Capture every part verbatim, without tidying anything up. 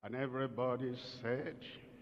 And everybody said,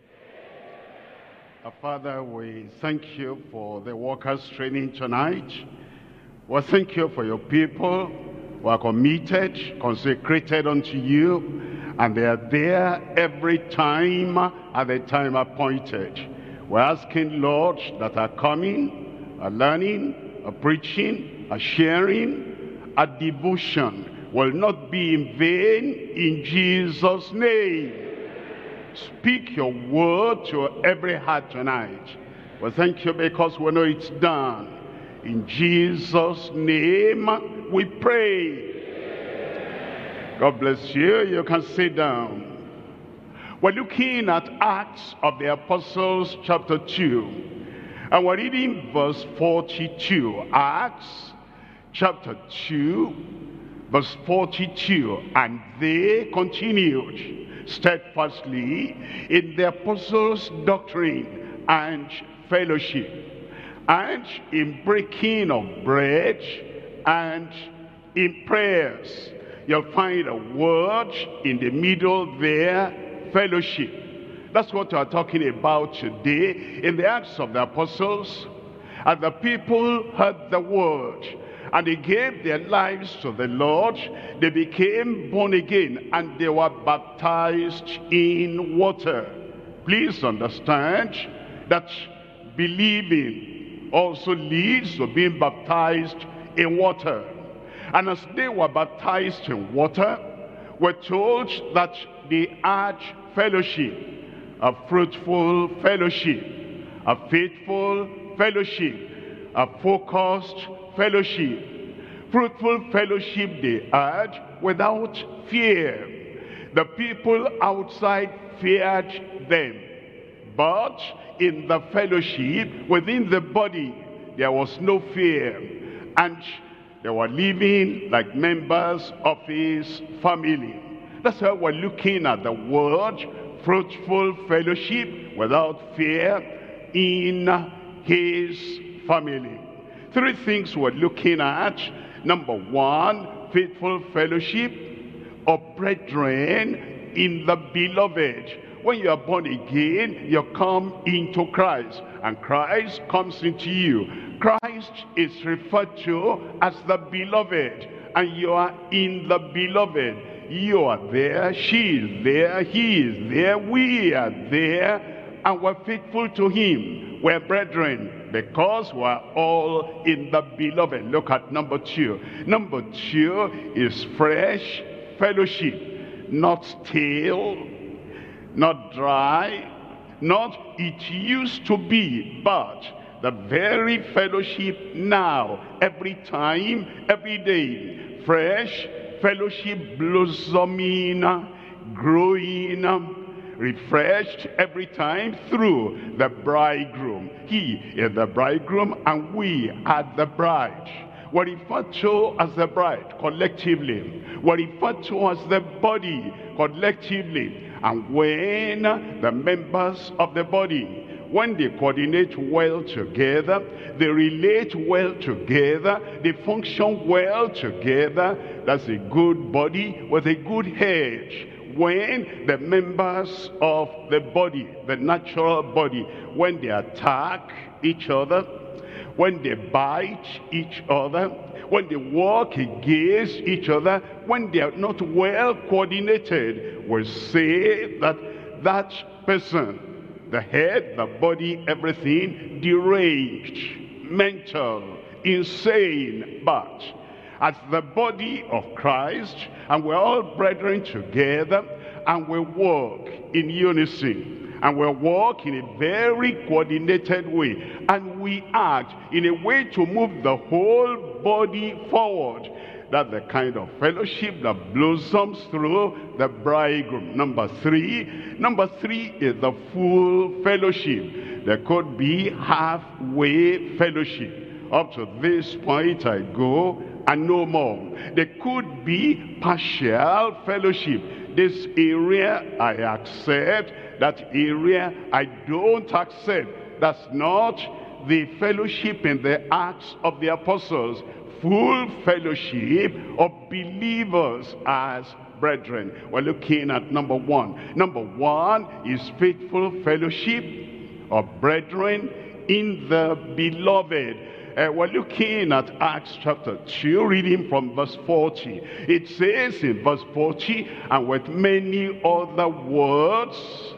"Our Father, we thank you for the workers' training tonight. We thank you for your people who are committed, consecrated unto you, and they are there every time at the time appointed. We're asking, Lord, that our coming, our learning, our preaching, our sharing, our devotion will not be in vain in Jesus' name. Speak your word to every heart tonight. We thank you because we know it's done. In Jesus' name we pray. God bless you. You can sit down. We're looking at Acts of the Apostles chapter two. And we're reading verse forty-two. Acts chapter two, verse forty-two. And they continued steadfastly in the apostles' doctrine and fellowship, and in breaking of bread, and in prayers. You'll find a word in the middle there, fellowship. That's what we're talking about today in the Acts of the Apostles. And the people heard the word, and they gave their lives to the Lord. They became born again, and they were baptized in water. Please understand that believing also leads to being baptized in water. And as they were baptized in water, we're told that they had fellowship, a fruitful fellowship, a faithful fellowship, a focused fellowship. Fruitful fellowship they had without fear. The people outside feared them, but in the fellowship within the body there was no fear, and they were living like members of his family. That's why we're looking at the word fruitful fellowship without fear in his family. Three things we're looking at. Number one, faithful fellowship of brethren in the beloved. When you are born again, you come into Christ, and Christ comes into you. Christ is referred to as the beloved, and you are in the beloved. You are there, she is there, he is there, we are there, and we're faithful to him. We're brethren because we're all in the beloved. Look at number two. Number two is fresh fellowship, not stale, not dry, not it used to be, but the very fellowship now, every time, every day. Fresh fellowship blossoming, growing, refreshed every time through the bridegroom. He is the bridegroom and we are the bride. We're referred to as the bride collectively. We're referred to as the body collectively. And when the members of the body, when they coordinate well together, they relate well together, they function well together, that's a good body with a good head. When the members of the body, the natural body, when they attack each other, when they bite each other, when they walk against each other, when they are not well coordinated, we say that that person, the head, the body, everything, deranged, mental, insane. But as the body of Christ, and we're all brethren together, and we walk in unison, and we walk in a very coordinated way, and we act in a way to move the whole body forward. That's the kind of fellowship that blossoms through the bridegroom. Number three, number three is the full fellowship. There could be halfway fellowship. Up to this point I go and no more. There could be partial fellowship. This area I accept, that area I don't accept. That's not the fellowship in the Acts of the Apostles. Full fellowship of believers as brethren. We're looking at number one. Number one is faithful fellowship of brethren in the beloved. Uh, we're looking at Acts chapter two, reading from verse forty. It says in verse forty, and with many other words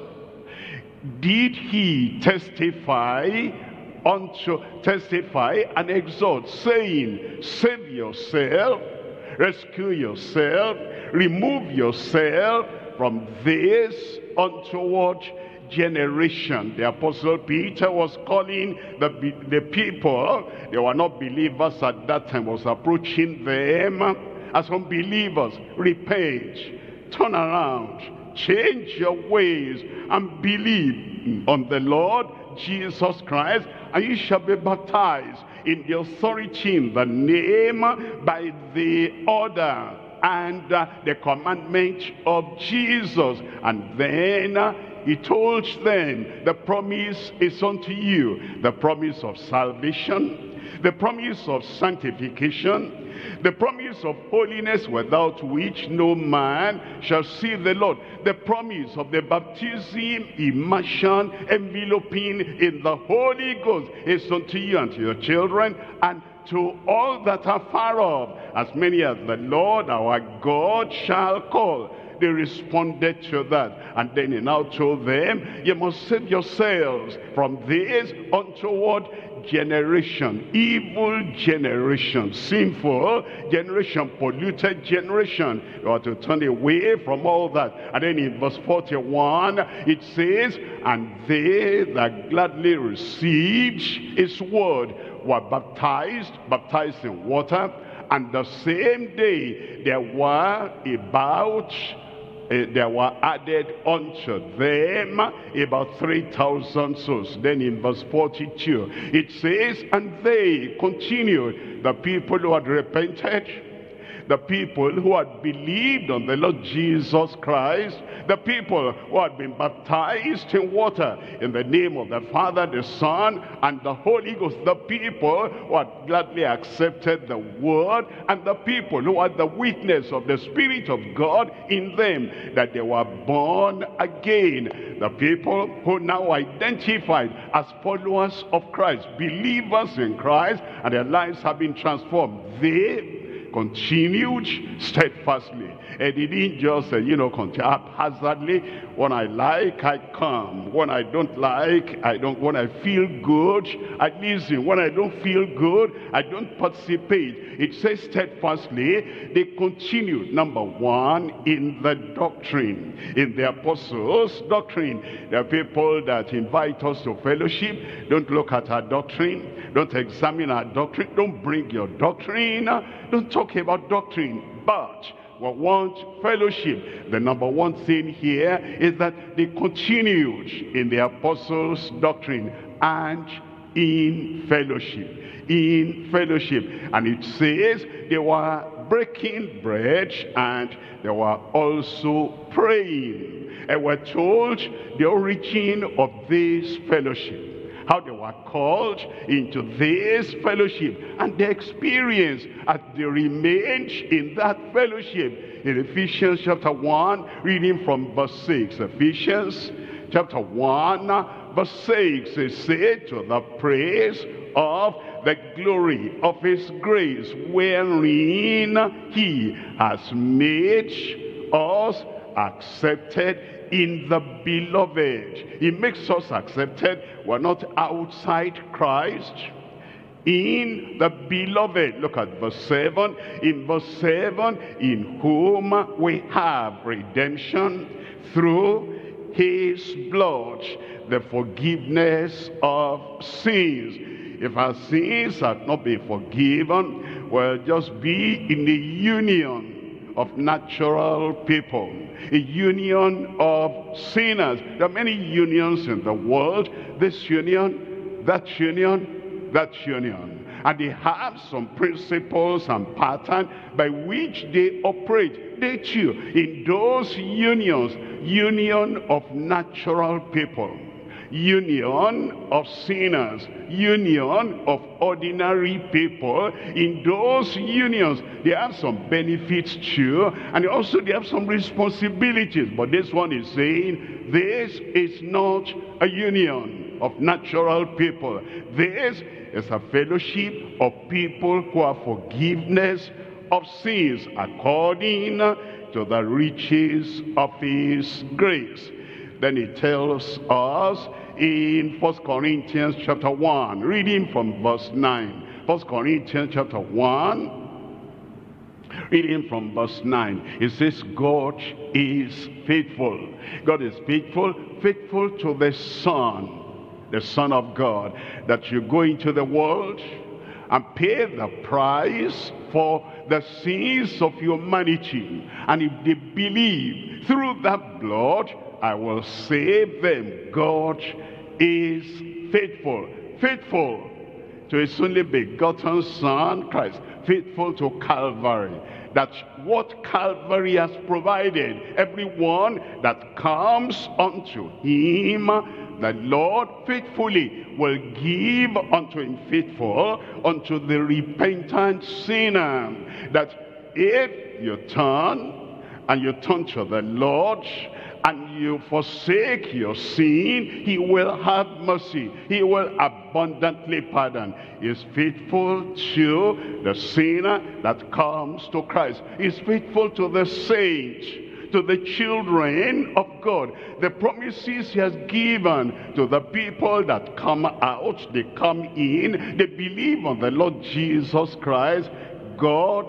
did he testify unto testify and exhort, saying, save yourself, rescue yourself, remove yourself from this untoward generation. The Apostle Peter was calling the, the people, they were not believers at that time, was approaching them as unbelievers. Repent, turn around, change your ways, and believe on the Lord Jesus Christ, and you shall be baptized in the authority in the name, by the order and uh, the commandment of Jesus. And then uh, he told them, the promise is unto you, the promise of salvation, the promise of sanctification, the promise of holiness, without which no man shall see the Lord, the promise of the baptism, immersion, enveloping in the Holy Ghost is unto you and to your children, and to all that are far off, as many as the Lord our God shall call. They responded to that. And then he now told them, you must save yourselves from this untoward generation, evil generation, sinful generation, polluted generation. You are to turn away from all that. And then in verse forty-one, it says, and they that gladly received his word were baptized, baptized in water, and the same day there were about Uh, there were added unto them about three thousand souls. Then in verse forty-two, it says, and they continued, the people who had repented, the people who had believed on the Lord Jesus Christ, the people who had been baptized in water in the name of the Father, the Son, and the Holy Ghost, the people who had gladly accepted the word, and the people who had the witness of the Spirit of God in them, that they were born again. The people who now identified as followers of Christ, believers in Christ, and their lives have been transformed. They continued steadfastly. And he didn't just, uh, you know, continue haphazardly. When I like, I come. When I don't like, I don't. When I feel good, I listen. When I don't feel good, I don't participate. It says steadfastly, they continued, number one, in the doctrine, in the apostles' doctrine. There are people that invite us to fellowship. Don't look at our doctrine. Don't examine our doctrine. Don't bring your doctrine. Don't talk about doctrine. But we want fellowship. The number one thing here is that they continued in the apostles' doctrine and in fellowship. In fellowship. And it says they were breaking bread and they were also praying. And we're told the origin of this fellowship, how they were called into this fellowship, and the experience as they remained in that fellowship. In Ephesians chapter one, reading from verse six. Ephesians chapter one, verse six, it said, to the praise of the glory of his grace, wherein he has made us accepted in the beloved. He makes us accepted. We're not outside Christ. In the beloved. Look at verse seven. In verse seven, in whom we have redemption through his blood, the forgiveness of sins. If our sins have not been forgiven, we'll just be in the union of natural people, a union of sinners. There are many unions in the world. This union, that union, that union. And they have some principles and patterns by which they operate. They too, in those unions, union of natural people. union of sinners, union of ordinary people. In those unions, they have some benefits too, and also they have some responsibilities. But this one is saying, this is not a union of natural people. This is a fellowship of people who have forgiveness of sins according to the riches of his grace. Then he tells us in First Corinthians chapter one, reading from verse nine. First Corinthians chapter one, reading from verse nine. It says, God is faithful. God is faithful, faithful to the Son, the Son of God, that you go into the world and pay the price for the sins of humanity. And if they believe through that blood, I will save them. God is faithful. Faithful to his only begotten Son, Christ. Faithful to Calvary. That what Calvary has provided, everyone that comes unto him, the Lord faithfully will give unto him, faithful unto the repentant sinner. That if you turn and you turn to the Lord and you forsake your sin, he will have mercy. He will abundantly pardon. He is faithful to the sinner that comes to Christ. He is faithful to the saints, to the children of God. The promises he has given to the people that come out, they come in, they believe on the Lord Jesus Christ. God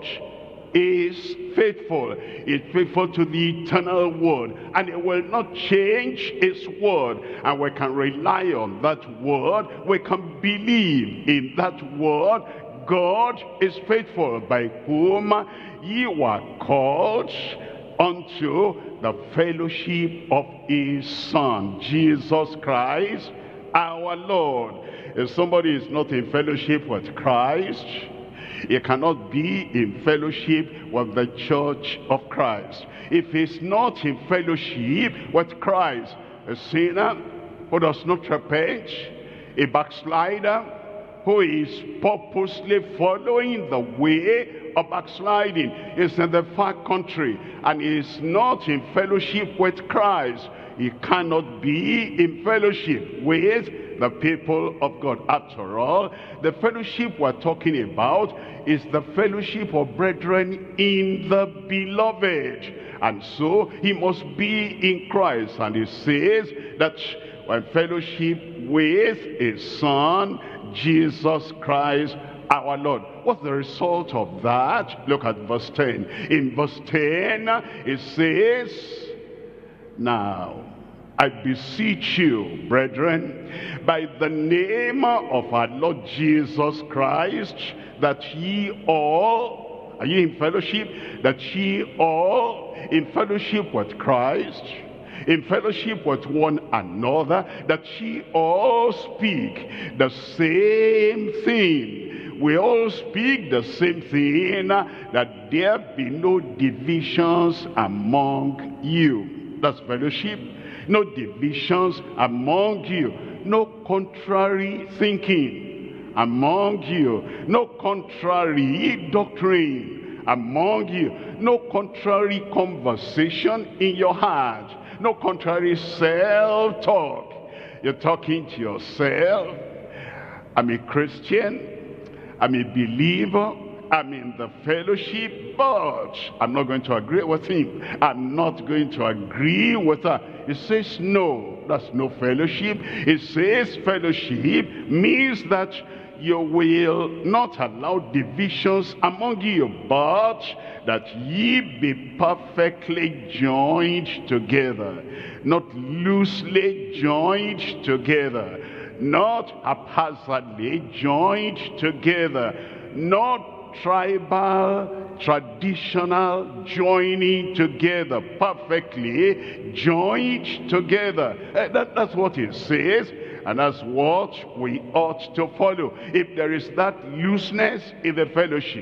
is faithful. Is faithful to the eternal word, and it will not change his word. And we can rely on that word. We can believe in that word. God is faithful, by whom ye were called unto the fellowship of his Son, Jesus Christ our Lord. If somebody is not in fellowship with Christ, he cannot be in fellowship with the church of Christ. If he's not in fellowship with Christ, a sinner who does not repent, a backslider who is purposely following the way of backsliding, is in the far country and is not in fellowship with Christ, he cannot be in fellowship with the people of God. After all, the fellowship we're talking about is the fellowship of brethren in the beloved. And so he must be in Christ. And he says that when fellowship with his Son, Jesus Christ our Lord. What's the result of that? Look at verse ten. In verse ten, it says, now I beseech you, brethren, by the name of our Lord Jesus Christ, that ye all, are you in fellowship? That ye all, in fellowship with Christ, in fellowship with one another, that ye all speak the same thing. We all speak the same thing, that there be no divisions among you. That's fellowship. No divisions among you. No contrary thinking among you. No contrary doctrine among you. No contrary conversation in your heart. No contrary self-talk. You're talking to yourself. I'm a Christian. I'm a believer. I'm in the fellowship, but I'm not going to agree with him. I'm not going to agree with her. It says no, that's no fellowship. It says fellowship means that you will not allow divisions among you, but that ye be perfectly joined together, not loosely joined together, not haphazardly joined together, not tribal, traditional joining together, perfectly joined together. Uh, that, that's what it says, and that's what we ought to follow. If there is that looseness in the fellowship,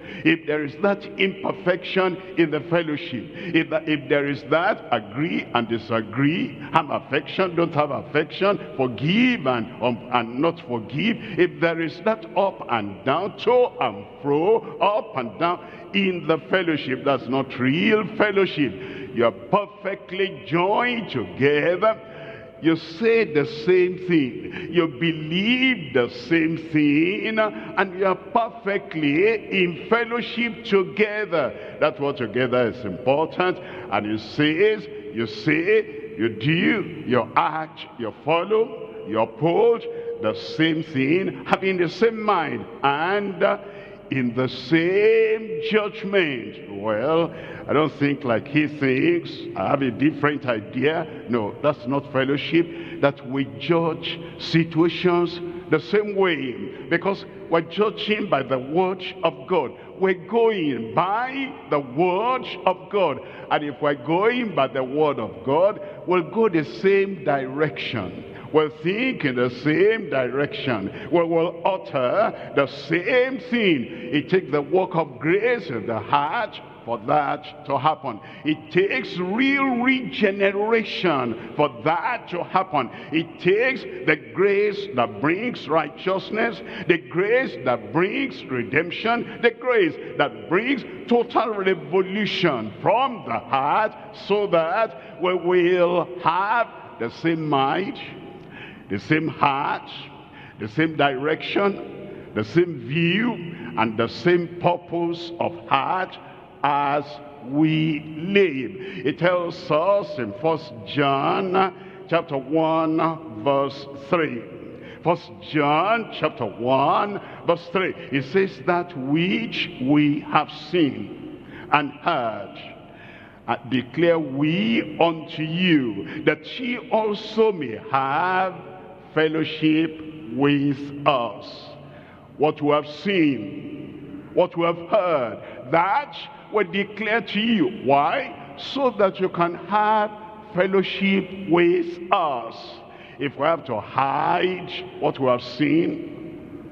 if there is that imperfection in the fellowship, if, that, if there is that agree and disagree, have affection, don't have affection, forgive and, um, and not forgive, if there is that up and down, to and fro, up and down in the fellowship, that's not real fellowship. You're perfectly joined together. You say the same thing, you believe the same thing, and you are perfectly in fellowship together. That's what together is important. And you say, you say, you do, you act, you follow, you uphold the same thing, having the same mind, and uh, in the same judgment. Well, I don't think like he thinks, I have a different idea. No, that's not fellowship. That we judge situations the same way, because we're judging by the word of God. We're going by the word of God. And if we're going by the word of God, we'll go the same direction. We'll think in the same direction. We will utter the same thing. It takes the work of grace in the heart for that to happen. It takes real regeneration for that to happen. It takes the grace that brings righteousness, the grace that brings redemption, the grace that brings total revolution from the heart, so that we will have the same mind, the same heart, the same direction, the same view, and the same purpose of heart as we live. It tells us in First John chapter one verse three. First John chapter one verse three. It says, that which we have seen and heard uh, declare we unto you, that ye also may have fellowship with us. What we have seen, what we have heard, that we declare to you. Why? So that you can have fellowship with us. If we have to hide what we have seen,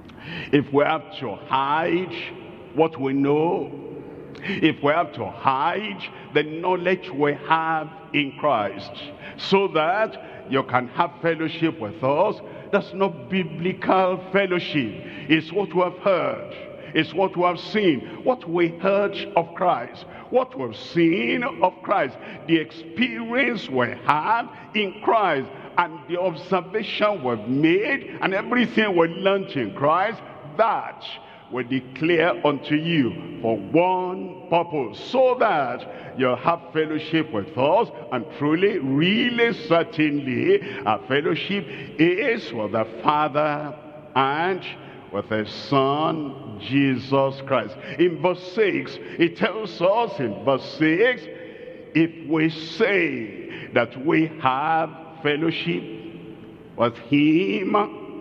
if we have to hide what we know, if we have to hide the knowledge we have in Christ, so that you can have fellowship with us, that's not biblical fellowship. It's what we have heard. It's what we have seen, what we heard of Christ, what we've seen of Christ, the experience we have in Christ, and the observation we've made, and everything we learned in Christ, that we declare unto you for one purpose, so that you'll have fellowship with us. And truly, really, certainly, our fellowship is with the Father and with His Son, Jesus Christ. In verse six, it tells us in verse six, if we say that we have fellowship with Him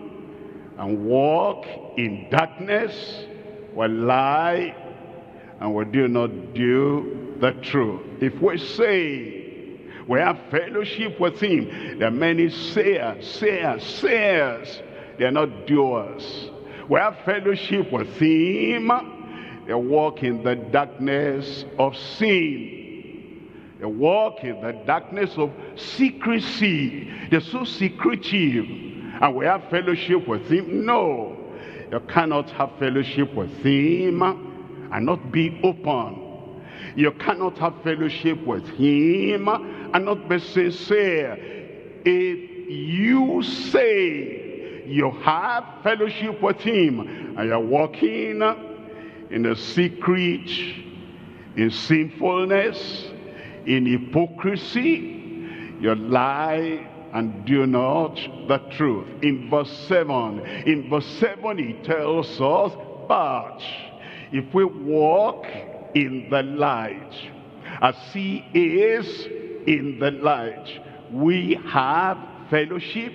and walk in darkness, we lie and we do not do the truth. If we say we have fellowship with Him, there are many sayers, sayers, sayers, they are not doers. We have fellowship with Him, they walk in the darkness of sin. They walk in the darkness of secrecy. They're so secretive. And we have fellowship with Him. No, you cannot have fellowship with Him and not be open. You cannot have fellowship with Him and not be sincere. If you say you have fellowship with Him and you're walking in the secret, in sinfulness, in hypocrisy, you lie and do not the truth. In verse seven, in verse seven He tells us, but if we walk in the light, as He is in the light, we have fellowship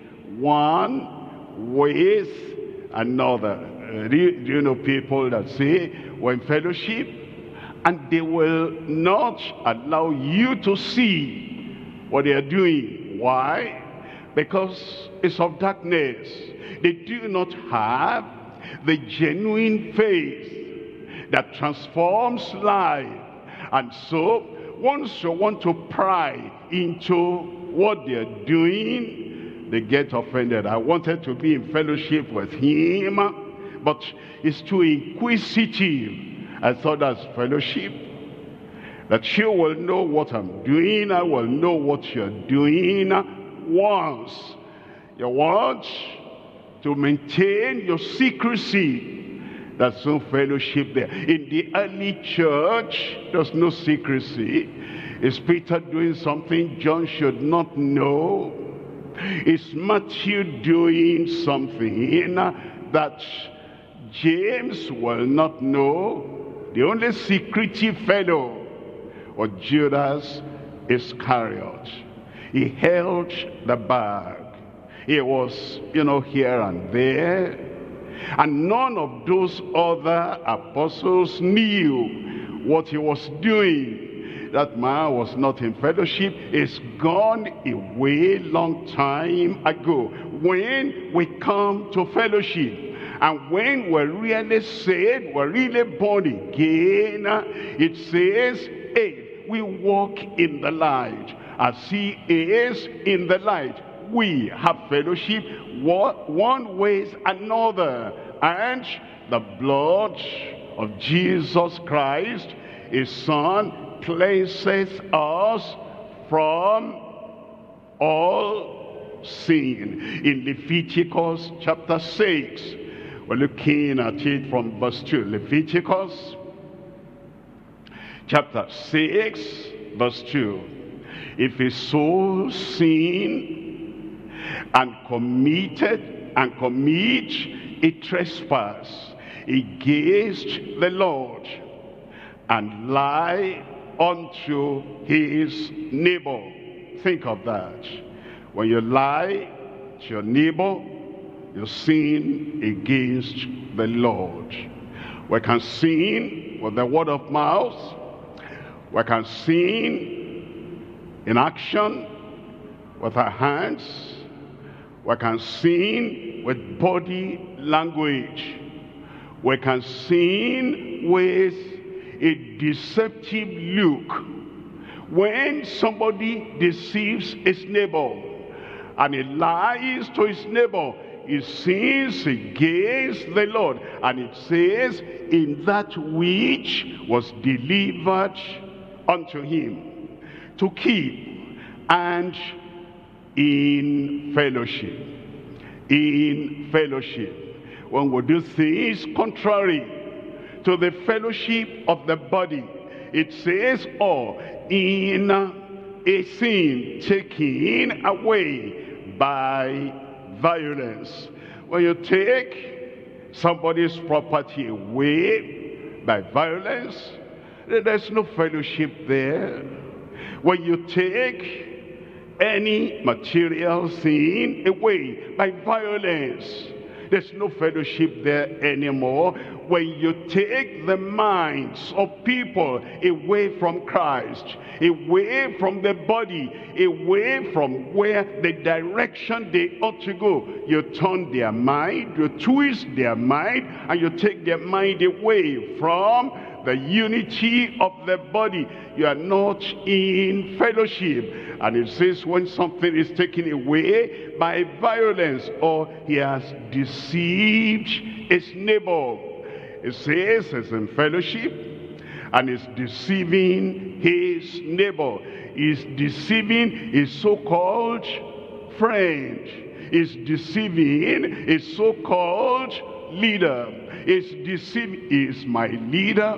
one with another. Uh, do, you, do you know people that say we're in fellowship and they will not allow you to see what they are doing? Why? Because it's of darkness. They do not have the genuine faith. that transforms life. And so, once you want to pry into what they're doing, they get offended. I wanted to be in fellowship with him, but he's too inquisitive. I thought that's fellowship. That you will know what I'm doing, I will know what you're doing. Once you want to maintain your secrecy, there's no fellowship there. In the early church, there's no secrecy. Is Peter doing something John should not know? Is Matthew doing something that James will not know? The only secretive fellow was Judas Iscariot. He held the bag. He was, you know, here and there. And none of those other apostles knew what he was doing. That man was not in fellowship. He's gone away long time ago. When we come to fellowship, and when we're really saved, we're really born again, it says, hey, we walk in the light as he is in the light. We have fellowship one with another, and the blood of Jesus Christ, his Son, cleanses us from all sin. In Leviticus chapter six, we're looking at it from verse two. Leviticus chapter six, verse two. If a soul sin and committed and commit a trespass against the Lord, and lie unto his neighbor. Think of that. When you lie to your neighbor, you sin against the Lord. We can sin with the word of mouth. We can sin in action with our hands. We can sin with body language. We can sin with a deceptive look. When somebody deceives his neighbor and he lies to his neighbor, he sins against the Lord. And it says, in that which was delivered unto him, to keep and in fellowship. In fellowship. When we do things contrary to the fellowship of the body, it says, or in a sin taken away by violence. When you take somebody's property away by violence, there's no fellowship there. When you take any material thing away by violence, there's no fellowship there anymore. When you take the minds of people away from Christ, away from the body, away from where the direction they ought to go, you turn their mind, you twist their mind, and you take their mind away from the unity of the body. You are not in fellowship. And it says when something is taken away by violence, or he has deceived his neighbor, it says he's in fellowship and is deceiving his neighbor. He's deceiving his so-called friend. He's deceiving his so-called leader. He's deceiving, is my leader.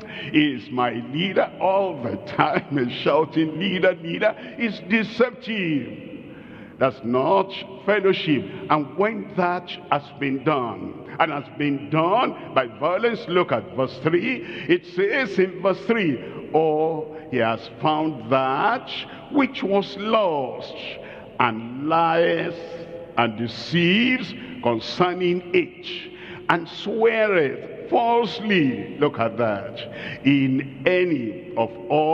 Is my leader all the time and shouting, leader, leader. Is deceptive. That's not fellowship. And when that has been done, and has been done by violence, look at verse three. It says in verse three, or he has found that which was lost, and lieth and deceives concerning it, and sweareth falsely, look at that, in any of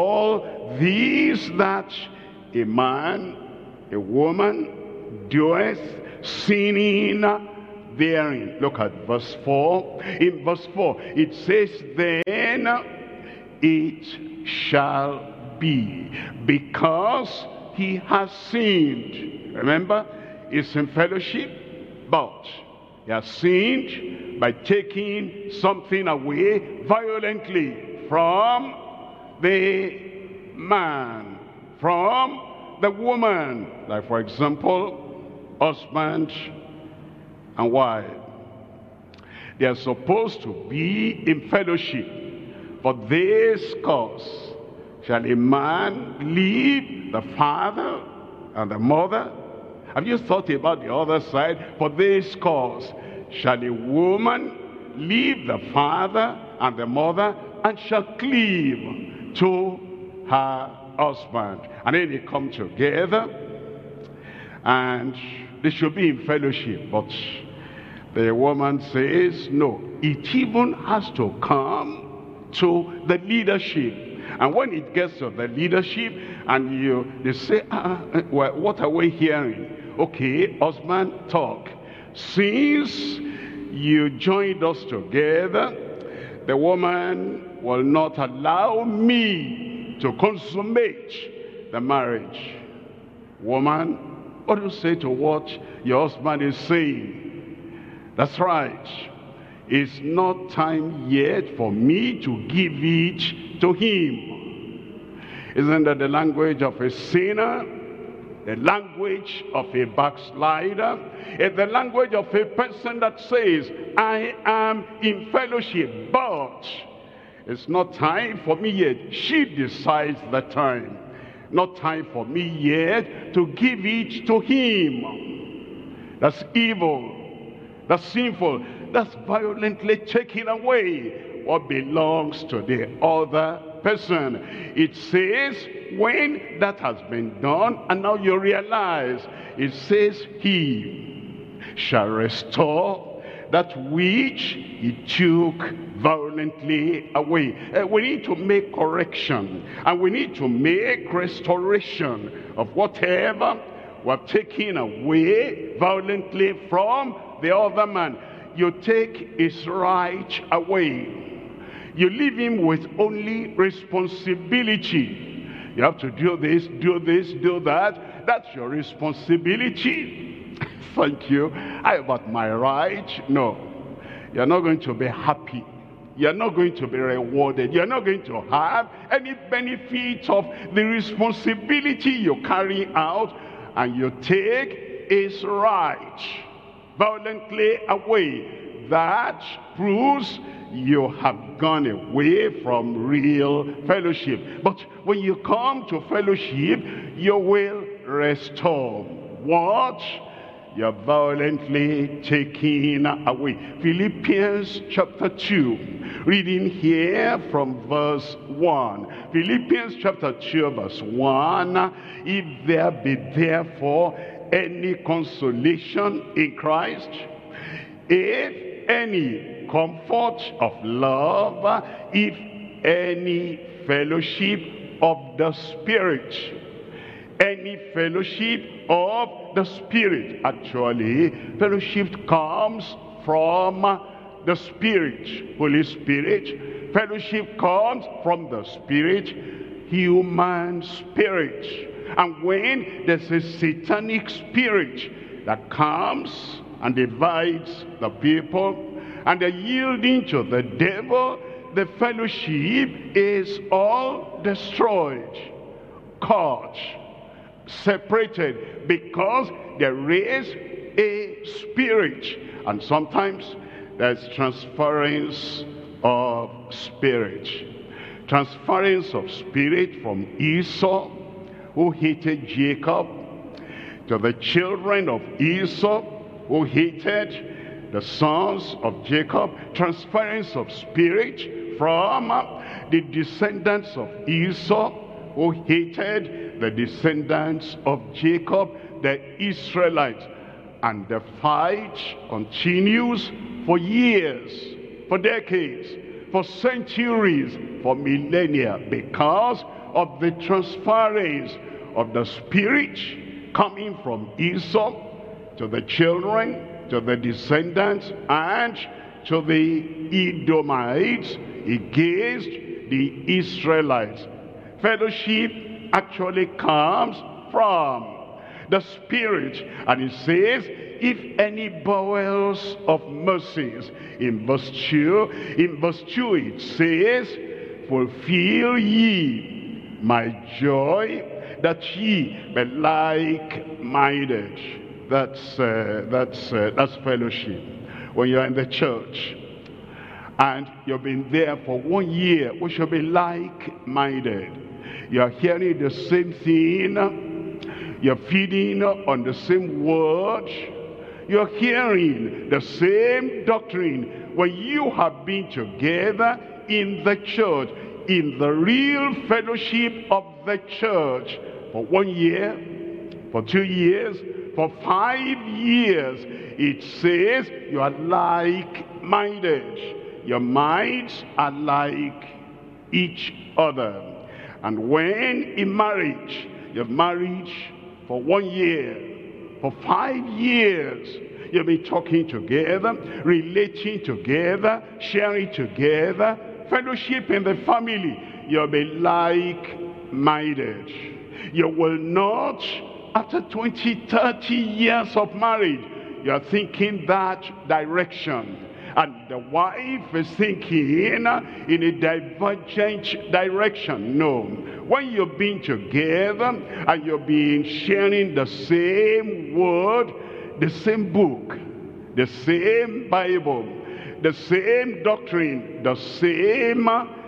all these that a man, a woman doeth, sinning therein. Look at verse four. In verse four, it says, then it shall be, because he has sinned. Remember, it's in fellowship, but he has sinned by taking something away violently from the man, from the woman. Like, for example, husband and wife. They are supposed to be in fellowship. For this cause shall a man leave the father and the mother. Have you thought about the other side? For this cause shall a woman leave the father and the mother, and shall cleave to her husband. And then they come together, and they should be in fellowship. But the woman says, no, it even has to come to the leadership. And when it gets to the leadership, and you they say, ah, well, what are we hearing? Okay, husband, talk. Since you joined us together, the woman will not allow me to consummate the marriage. Woman, what do you say to what your husband is saying? That's right. It's not time yet for me to give it to him. Isn't that the language of a sinner? The language of a backslider? It's the language of a person that says, I am in fellowship, but it's not time for me yet. She decides the time. Not time for me yet to give it to him. That's evil. That's sinful. That's violently taking away what belongs to the other person. It says, when that has been done, and now you realize, it says, he shall restore that which he took violently away. Uh, we need to make correction, and we need to make restoration of whatever we have taken away violently from the other man. You take his right away. You leave him with only responsibility. You have to do this, do this, do that. That's your responsibility. Thank you. How about my right? No. You're not going to be happy. You're not going to be rewarded. You're not going to have any benefit of the responsibility you carry out, and you take his right violently away. That proves you have gone away from real fellowship. But when you come to fellowship, you will restore what you're violently taking away. Philippians chapter two, reading here from verse one. Philippians chapter two, verse one. If there be therefore any consolation in Christ, if any comfort of love, if any fellowship of the Spirit, any fellowship of the Spirit. Actually, fellowship comes from the Spirit, Holy Spirit. Fellowship comes from the Spirit, human spirit. And when there's a satanic spirit that comes and divides the people, and they're yielding to the devil, the fellowship is all destroyed, caught, separated, because there is a spirit. And sometimes there's transference of spirit. Transference of spirit from Esau, who hated Jacob, to the children of Esau, who hated the sons of Jacob. Transference of spirit from the descendants of Esau, who hated the descendants of Jacob, the Israelites. And the fight continues for years, for decades, for centuries, for millennia, because of the transference of the spirit coming from Esau to the children to the descendants and to the Edomites against the Israelites. Fellowship actually comes from the Spirit, and it says, if any bowels of mercies, in verse two, in verse two it says, fulfill ye my joy, that ye be like-minded. That's uh, that's uh, that's fellowship. When you're in the church and you've been there for one year, we should be like-minded. You're hearing the same thing, you're feeding on the same word, you're hearing the same doctrine. When you have been together in the church, in the real fellowship of the church, for one year, for two years, for five years, it says you are like-minded. Your minds are like each other. And when in marriage, you've married for one year, for five years, you'll be talking together, relating together, sharing together, fellowship in the family. You'll be like-minded. You will not, after twenty, thirty years of marriage, you're thinking that direction. And the wife is thinking in a divergent direction. No. When you've been together and you've been sharing the same word, the same book, the same Bible, the same doctrine, the same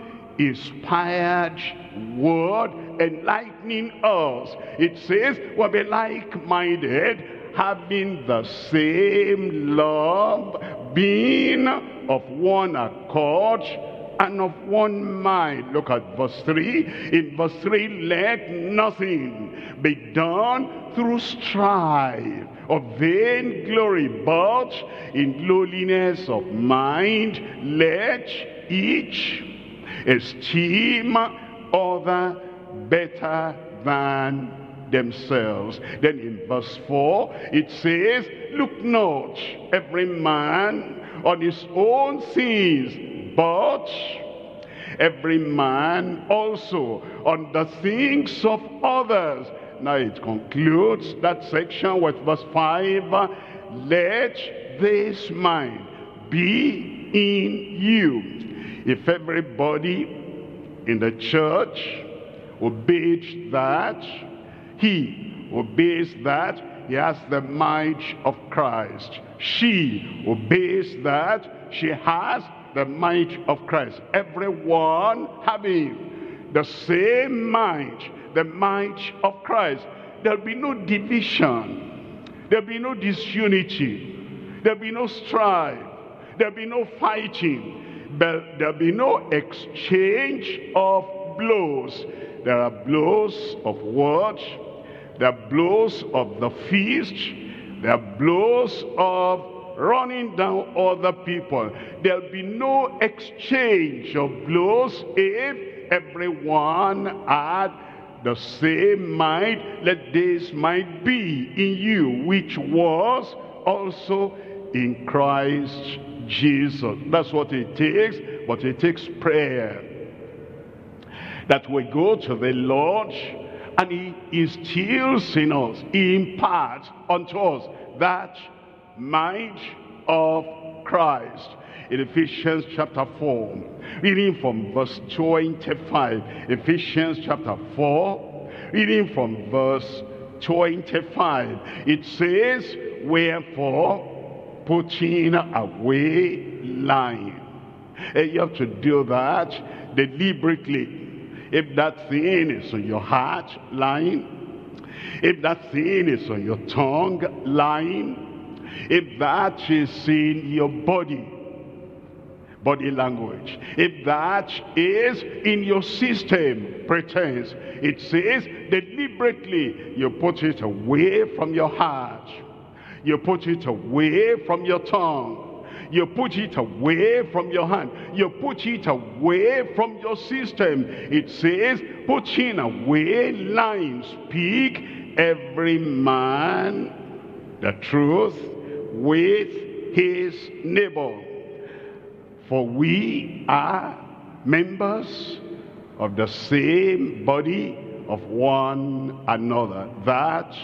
inspired word enlightening us, it says we'll be like-minded, having the same love, being of one accord and of one mind. Look at verse three. In verse three, let nothing be done through strife or vain glory, but in lowliness of mind, let each esteem other better than themselves. Then in verse four, it says, look not every man on his own sins, but every man also on the things of others. Now it concludes that section with verse five, let this mind be in you. If everybody in the church obeys that, he obeys that, he has the mind of Christ. She obeys that, she has the mind of Christ. Everyone having the same mind, the mind of Christ. There'll be no division. There'll be no disunity. There'll be no strife. There'll be no fighting. But there'll be no exchange of blows. There are blows of words. There are blows of the feast. There are blows of running down other people. There'll be no exchange of blows if everyone had the same mind. Let this mind be in you, which was also in Christ Jesus. That's what it takes, but it takes prayer. That we go to the Lord and he instills in us, he imparts unto us that mind of Christ. In Ephesians chapter four, reading from verse twenty-five. Ephesians chapter four, reading from verse twenty-five. It says, wherefore, putting away lying. And you have to do that deliberately. If that thing is on your heart, lying. If that thing is on your tongue, lying. If that is in your body, body language. If that is in your system, pretense. It says deliberately you put it away from your heart. You put it away from your tongue. You put it away from your hand. You put it away from your system. It says, putting away lying. Speak every man the truth with his neighbor. For we are members of the same body of one another. That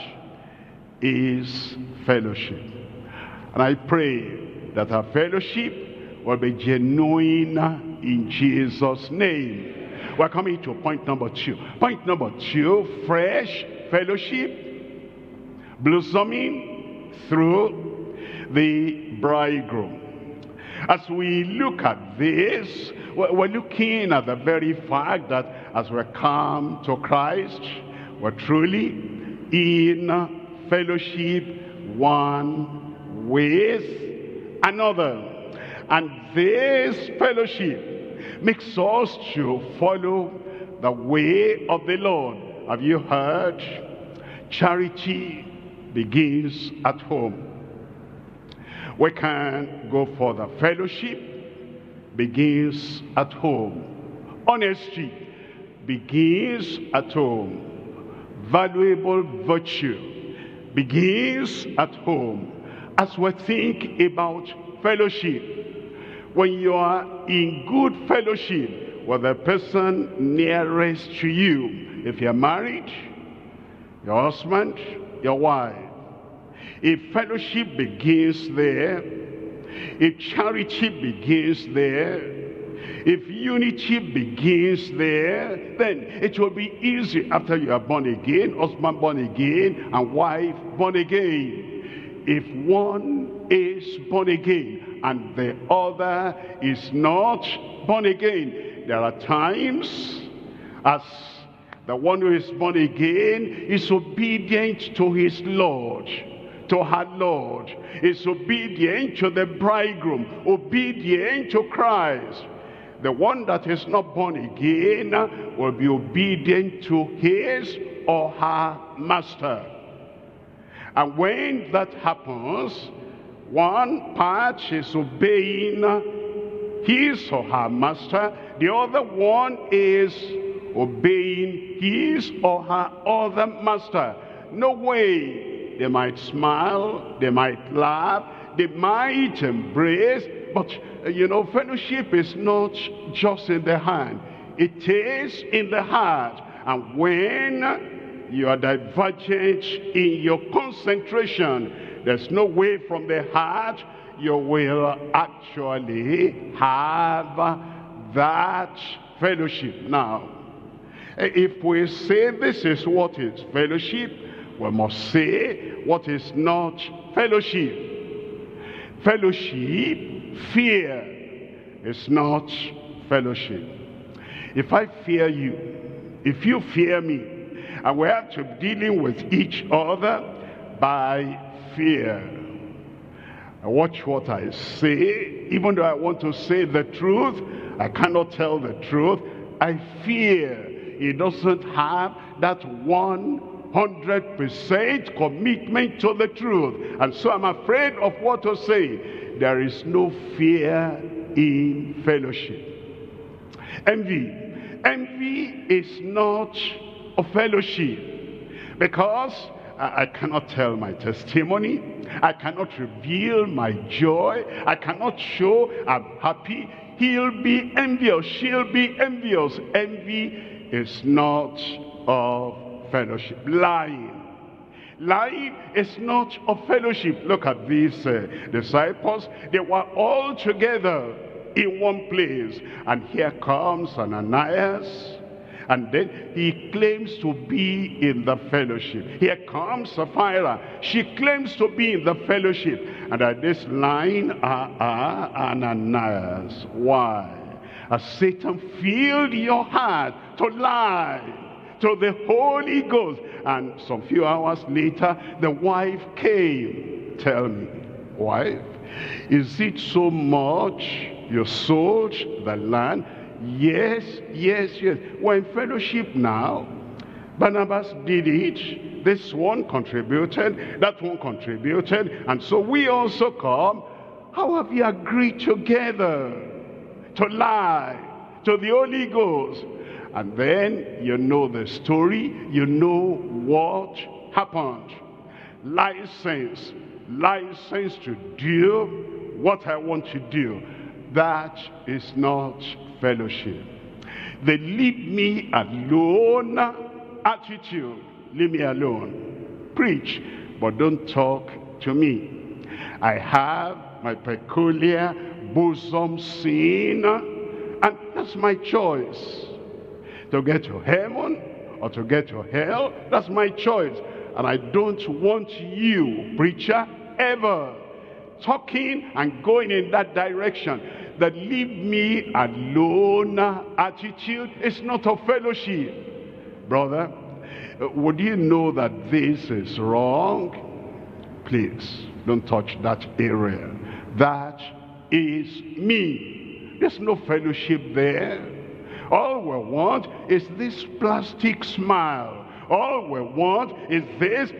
is fellowship. And I pray that our fellowship will be genuine in Jesus' name. We're coming to point number two. Point number two, fresh fellowship, blossoming through the bridegroom. As we look at this, we're looking at the very fact that as we come to Christ, we're truly in fellowship one with another. And this fellowship makes us to follow the way of the Lord. Have you heard? Charity begins at home. We can go further. Fellowship begins at home. Honesty begins at home. Valuable virtue begins at home. As we think about fellowship, when you are in good fellowship with the person nearest to you, if you're married, your husband, your wife, if fellowship begins there, if charity begins there, if unity begins there, then it will be easy after you are born again, husband born again, and wife born again. If one is born again and the other is not born again, there are times as the one who is born again is obedient to his Lord, to her Lord, is obedient to the bridegroom, obedient to Christ. The one that is not born again will be obedient to his or her master. And when that happens, one part is obeying his or her master, the other one is obeying his or her other master. No way. They might smile, they might laugh, they might embrace, but you know, fellowship is not just in the hand, it is in the heart. And when you are divergent in your concentration, there's no way from the heart you will actually have that fellowship. Now, if we say this is what is fellowship, we must say what is not fellowship. Fellowship, fear is not fellowship. If I fear you, if you fear me, and we have to be dealing with each other by fear. I watch what I say. Even though I want to say the truth, I cannot tell the truth. I fear he doesn't have that one hundred percent commitment to the truth. And so I'm afraid of what to say. There is no fear in fellowship. Envy. Envy is not a fellowship, because I, I cannot tell my testimony. I cannot reveal my joy. I cannot show I'm happy. He'll be envious. She'll be envious. Envy is not of fellowship. Lying. Lying is not of fellowship. Look at these uh, disciples. They were all together in one place. And here comes Ananias. And then he claims to be in the fellowship. Here comes Sapphira. She claims to be in the fellowship. And at this line, ah, ah, Ananias. Why? As Satan filled your heart to lie to the Holy Ghost. And some few hours later, the wife came. Tell me, wife, is it so much you sold the land? Yes, yes, yes. We're in fellowship now. Barnabas did it. This one contributed. That one contributed. And so we also come. How have you agreed together to lie to the Holy Ghost? And then you know the story. You know what happened. License license to do what I want to do. That is not fellowship. The leave me alone attitude. Leave me alone. Preach, but don't talk to me. I have my peculiar bosom sin, and that's my choice. To get to heaven or to get to hell, that's my choice. And I don't want you, preacher, ever talking and going in that direction. The leave me alone attitude is not a fellowship. Brother, would you know that this is wrong? Please, don't touch that area. That is me. There's no fellowship there. All we want is this plastic smile. All we want is this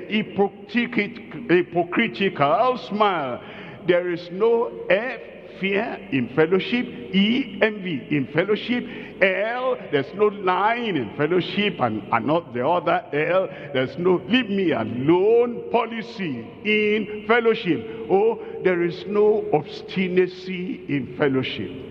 hypocritical smile. There is no F, fear, in fellowship. E, envy, in fellowship. L, there's no lying in fellowship, and, and not the other L. There's no leave me alone policy in fellowship. Oh, there is no obstinacy in fellowship.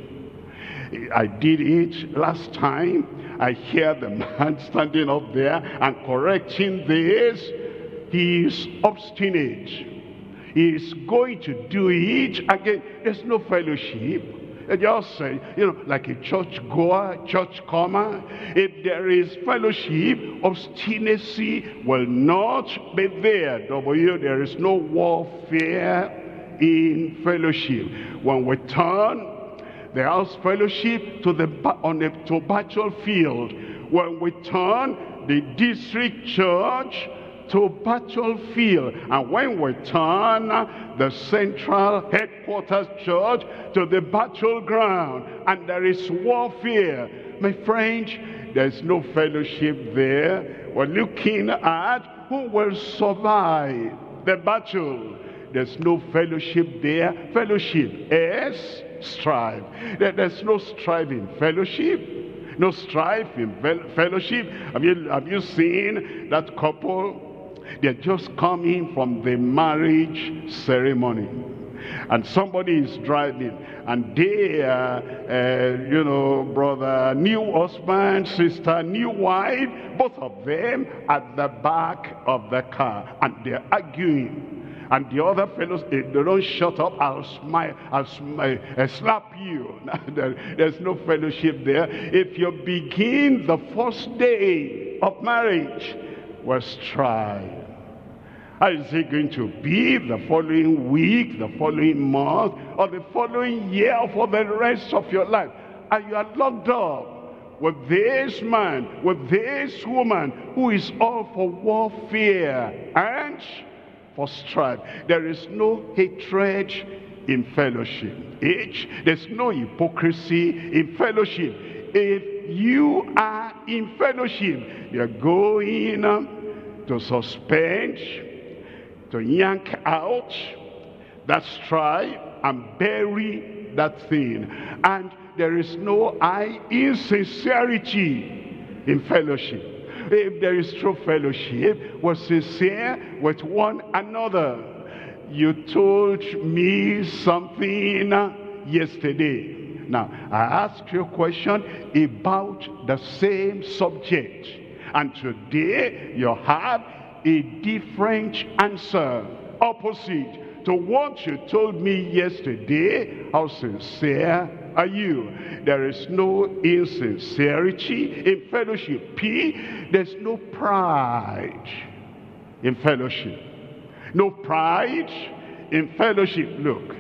I did it last time. I hear the man standing up there and correcting this. He is obstinate. He is going to do it again. There's no fellowship. They just say, you know, like a church goer, church comer. If there is fellowship, obstinacy will not be there. W, there is no warfare in fellowship. When we turn the house fellowship to the on the to battlefield, when we turn the district church to battlefield, and when we turn the central headquarters church to the battleground, and there is warfare, my friend, there's no fellowship there. We're looking at who will survive the battle. There's no fellowship there. Fellowship is strife. There's no strife in fellowship. No strife in fellowship. Have you, have you seen that couple? They're just coming from the marriage ceremony, and somebody is driving, and they are, uh, you know, brother, new husband, sister, new wife, both of them at the back of the car, and they're arguing. And the other fellows, they don't shut up, I'll smile, I'll smile, I'll slap you. There's no fellowship there. If you begin the first day of marriage with strife, how is it going to be the following week, the following month, or the following year, for the rest of your life? And you are locked up with this man, with this woman, who is all for warfare and for strife. There is no hatred in fellowship. H, there's no hypocrisy in fellowship. If you are in fellowship, you're going to suspend, to yank out that strife and bury that thing. And there is no I insincerity in fellowship. If there is true fellowship, we're sincere with one another. You told me something yesterday. Now, I asked you a question about the same subject, and today you have a different answer, opposite to what you told me yesterday. How sincere are you? There is no insincerity in fellowship. P, there's no pride in fellowship. No pride in fellowship. Look,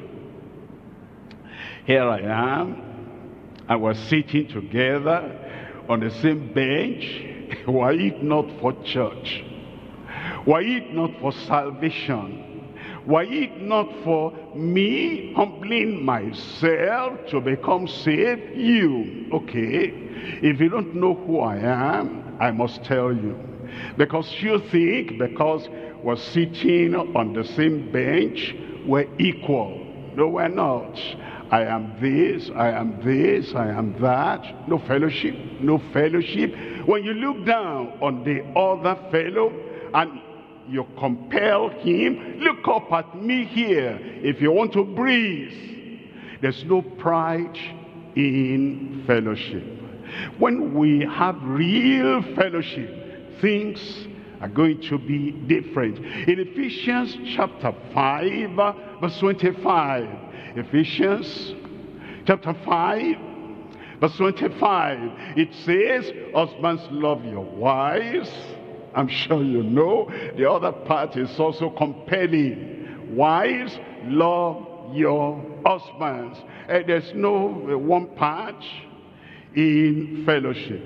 here I am, and we're sitting together on the same bench. Were it not for church? Were it not for salvation? Were it not for me humbling myself to become saved? You, okay, if you don't know who I am, I must tell you. Because you think because we're sitting on the same bench, we're equal. No, we're not. I am this, I am this, I am that. No fellowship, no fellowship. When you look down on the other fellow, and you compel him. Look up at me here if you want to breathe. There's no pride in fellowship. When we have real fellowship, things are going to be different. In Ephesians chapter five, verse twenty-five, Ephesians chapter five, verse twenty-five, it says, husbands, love your wives. I'm sure you know the other part is also compelling. Wives, love your husbands. And there's no uh, one part in fellowship.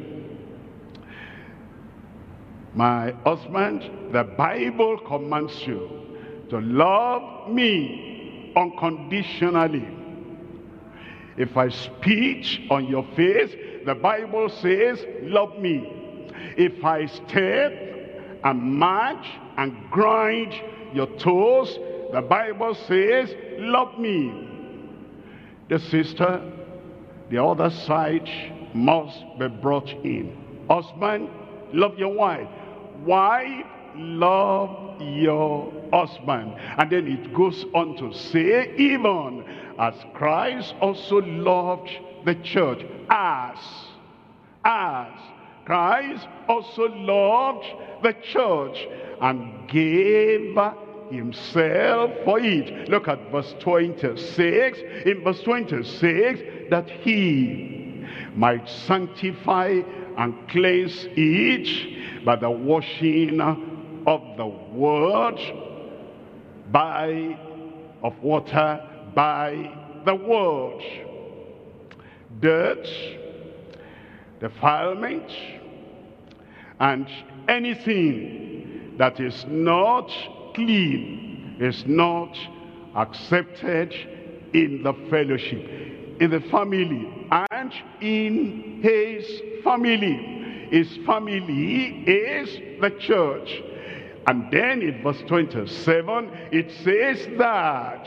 My husband, the Bible commands you to love me unconditionally. If I spit on your face, the Bible says, love me. If I step and march and grind your toes, the Bible says, love me. The sister, the other side must be brought in. Husband, love your wife. Wife, love your husband. And then it goes on to say, even as Christ also loved the church, as, as Christ also loved the church and gave himself for it. Look at verse twenty-six. In verse twenty-six, that he might sanctify and cleanse each by the washing of the word, by of water, by the word. Dirt, defilement, and anything that is not clean is not accepted in the fellowship, in the family, and in his family. His family is the church. And then in verse twenty-seven, it says that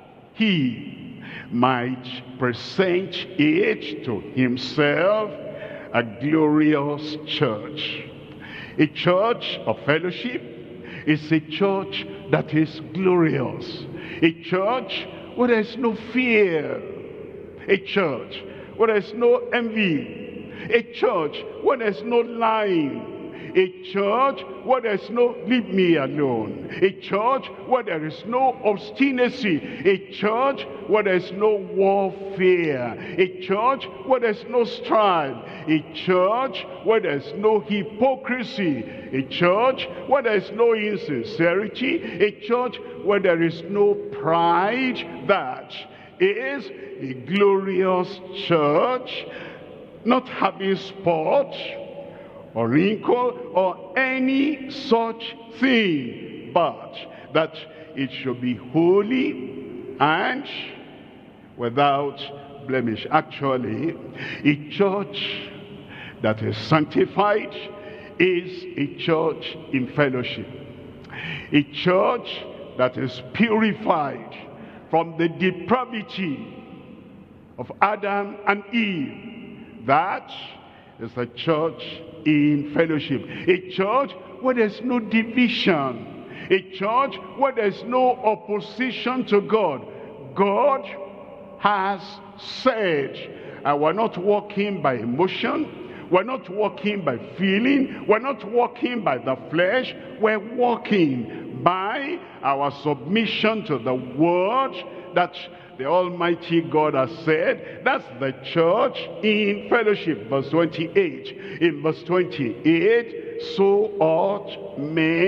he might present it to himself a glorious church. A church of fellowship is a church that is glorious. A church where there is no fear. A church where there is no envy. A church where there is no lying. A church where there is no leave me alone. A church where there is no obstinacy. A church where there is no warfare. A church where there is no strife. A church where there is no hypocrisy. A church where there is no insincerity. A church where there is no pride. That is a glorious church, not having spot or wrinkle or any such thing, but that it should be holy and without blemish. Actually, a church that is sanctified is a church in fellowship. A church that is purified from the depravity of Adam and Eve. That is a church in fellowship. A church where there's no division. A church where there's no opposition to God. God has said, and we're not walking by emotion. We're not walking by feeling. We're not walking by the flesh. We're walking by our submission to the word that the Almighty God has said. That's the church in fellowship. Verse twenty-eight. In verse twenty-eight, so ought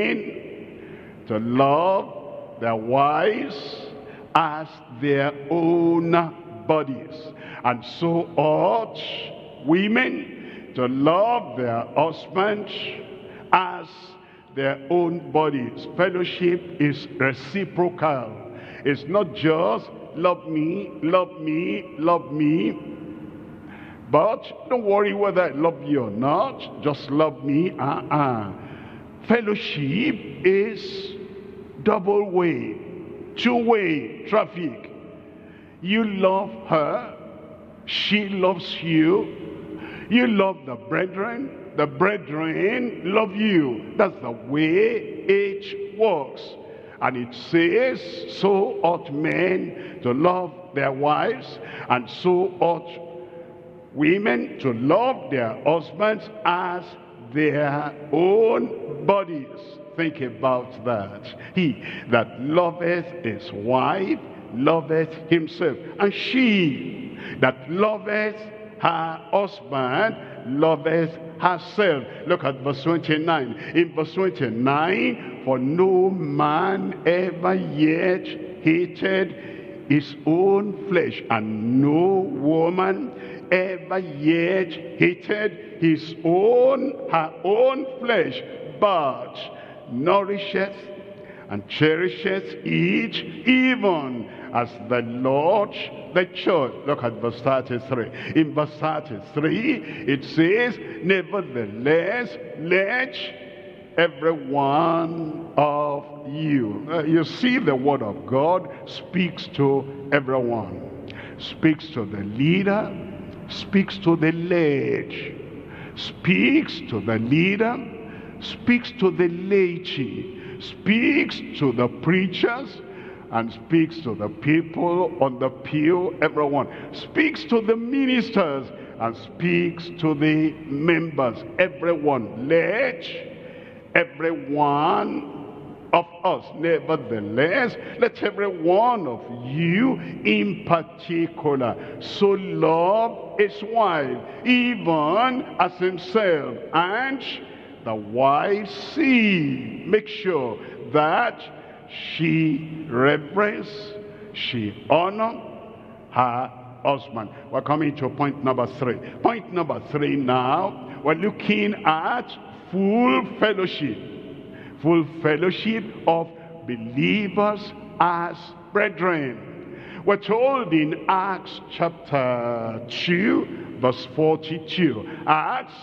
men to love their wives as their own bodies. And so ought women to love their husbands as their own bodies. Fellowship is reciprocal. It's not just love me, love me, love me. But don't worry whether I love you or not. Just love me. Uh-uh. Fellowship is double way, two-way traffic. You love her, she loves you. You love the brethren, the brethren love you. That's the way it works. And it says, so ought men to love their wives, and so ought women to love their husbands as their own bodies. Think about that. He that loveth his wife loveth himself, and she that loveth her husband loveth herself. Look at verse twenty-nine. In verse twenty-nine, for no man ever yet hated his own flesh, and no woman ever yet hated his own, her own flesh, but nourisheth and cherisheth it, even as the Lord the church. Look at verse thirty-three. In verse thirty-three, it says, nevertheless, let every one of you. Uh, you see, the word of God speaks to everyone. Speaks to the leader, speaks to the led, speaks to the leader, speaks to the laity, speaks to the preachers, and speaks to the people on the pew, everyone. Speaks to the ministers and speaks to the members, everyone. Let every one of us, nevertheless, let every one of you in particular so love his wife, even as himself, and the wife see, make sure that she reverence, she honor her husband. We're coming to point number three. Point number three now, we're looking at full fellowship. Full fellowship of believers as brethren. We're told in Acts chapter two, verse forty-two. Acts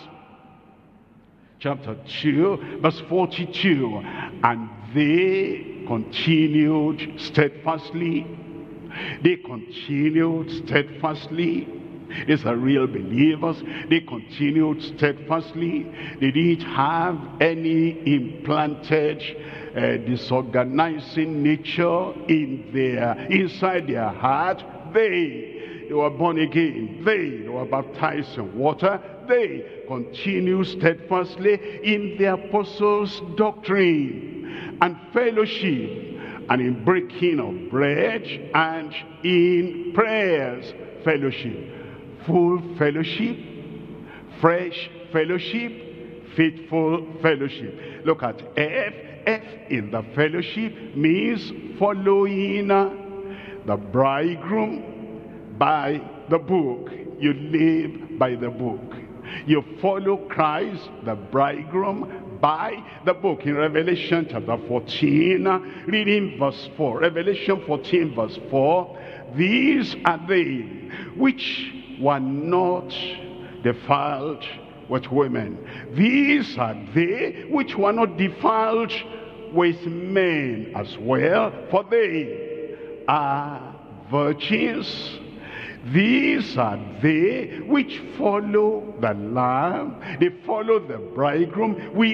chapter two, verse forty-two. And they continued steadfastly. They continued steadfastly. These are real believers. They continued steadfastly. They didn't have any implanted uh, disorganizing nature in their inside their heart. They, they were born again. They, they were baptized in water. They continued steadfastly in the apostles' doctrine and fellowship, and in breaking of bread, and in prayers. Fellowship. Full fellowship, fresh fellowship, faithful fellowship. Look at F. F in the fellowship means following the bridegroom by the book. You live by the book. You follow Christ, the bridegroom, by the book. In Revelation chapter fourteen, reading verse four. Revelation fourteen verse four. These are they which were not defiled with women. These are they which were not defiled with men as well, for they are virgins. These are they which follow the Lamb. They follow the bridegroom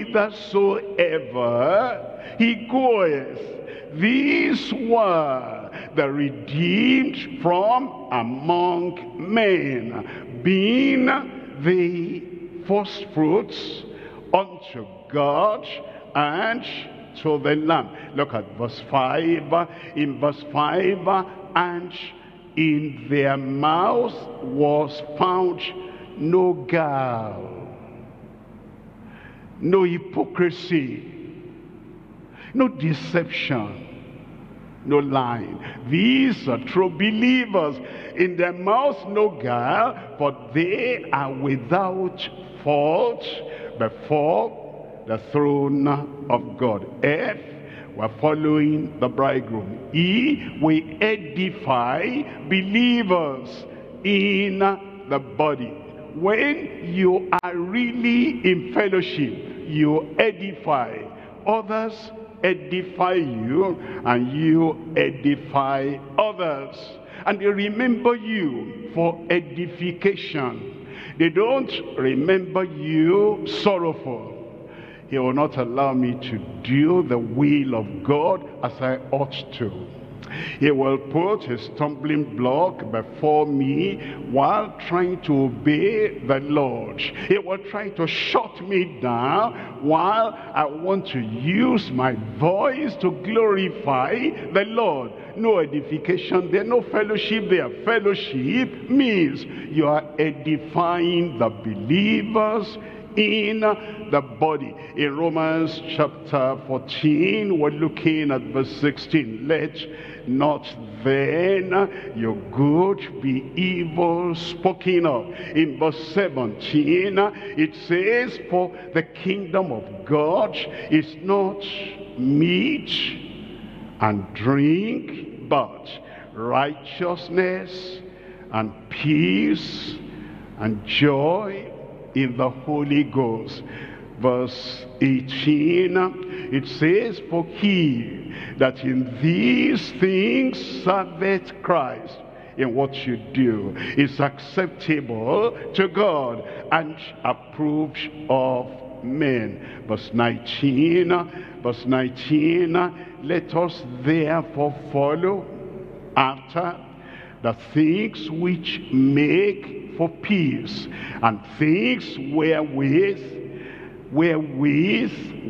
whithersoever he goeth. These were the redeemed from among men, being the first fruits unto God and to the Lamb. Look at verse five. In verse five, and in their mouth was found no guile, no hypocrisy, no deception, no lying. These are true believers. In their mouth no guile, but they are without fault before the throne of God. F, we're following the bridegroom. E, we edify believers in the body. When you are really in fellowship, you edify others, edify you, and you edify others, and they remember you for edification. they don't remember you sorrowful. He will not allow me to do the will of God as I ought to. He will put a stumbling block before me while trying to obey the Lord. He will try to shut me down while I want to use my voice to glorify the Lord. No edification there, no fellowship there. Fellowship means you are edifying the believers in the body. In Romans chapter fourteen, we're looking at verse sixteen. Let not then your good be evil spoken of. In verse seventeen, it says, for the kingdom of God is not meat and drink, but righteousness and peace and joy in the Holy Ghost. Verse eighteen, it says, for he that in these things serveth Christ, in what you do, is acceptable to God and approved of men. Verse nineteen, verse nineteen, let us therefore follow after the things which make for peace, and things wherewith wherewith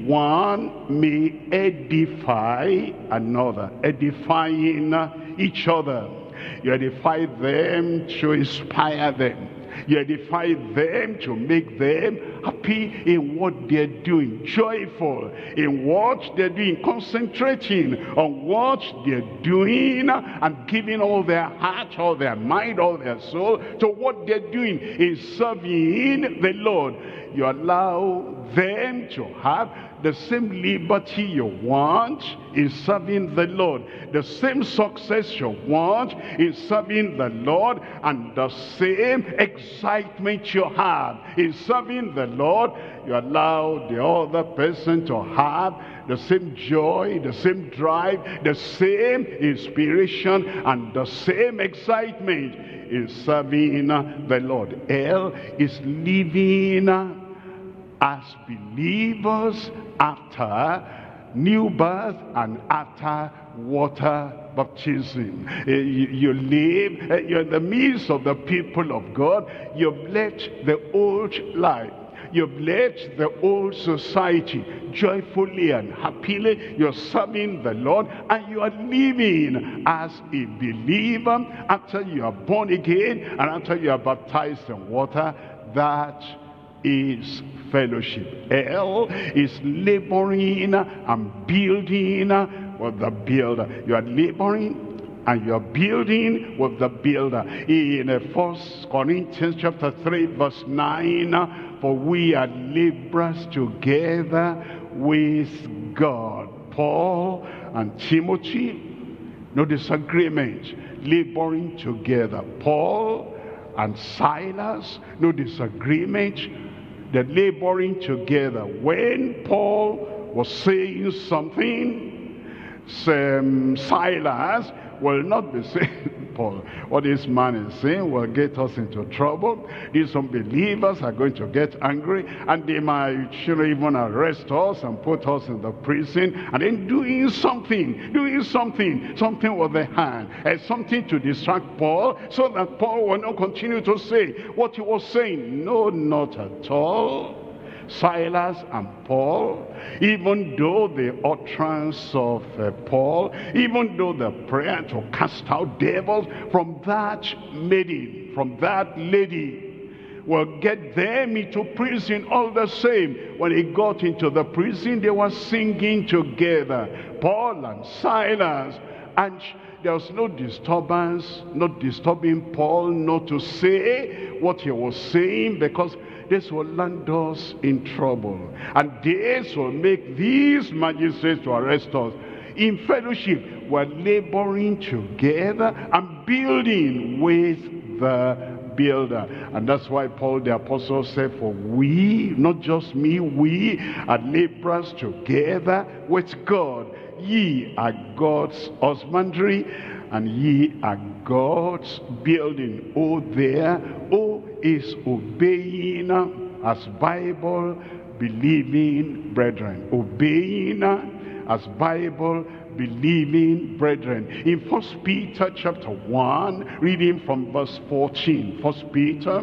one may edify another. Edifying each other. You edify them to inspire them. You edify them to make them happy in what they're doing, joyful in what they're doing, concentrating on what they're doing and giving all their heart, all their mind, all their soul to what they're doing in serving the Lord. You allow them to have the same liberty you want in serving the Lord, the same success you want in serving the Lord, and the same excitement you have in serving the Lord. You allow the other person to have the same joy, the same drive, the same inspiration, and the same excitement in serving the Lord. L is living as believers after new birth and after water baptism. Uh, you, you live, uh, you're in the midst of the people of God. You've left the old life. You've left the old society. Joyfully and happily you're serving the Lord, and you are living as a believer after you are born again and after you are baptized in water. That is fellowship. L is laboring and building with the builder. You are laboring and you are building with the builder. In First Corinthians chapter three verse nine, for we are laborers together with God. Paul and Timothy, no disagreement, laboring together. Paul and Silas, no disagreement, they're laboring together. When Paul was saying something, some Silas will not be saying, Paul, what this man is saying will get us into trouble. These unbelievers are going to get angry, and they might should even arrest us and put us in the prison, and then doing something, doing something, something with the hand, and something to distract Paul, so that Paul will not continue to say what he was saying. No, not at all. Silas and Paul, even though the utterance of uh, Paul, even though the prayer to cast out devils from that maiden, from that lady, will get them into prison all the same. When he got into the prison, they were singing together, Paul and Silas, and there was no disturbance, not disturbing Paul not to say what he was saying, because this will land us in trouble, and this will make these magistrates to arrest us. In fellowship, we're laboring together and building with the builder. And that's why Paul the apostle said, for we, not just me, we are laborers together with God. Ye are God's husbandry, and ye are God's building. Oh there, oh is obeying as Bible-believing brethren. Obeying as Bible-believing brethren. In First Peter chapter one, reading from verse fourteen. First Peter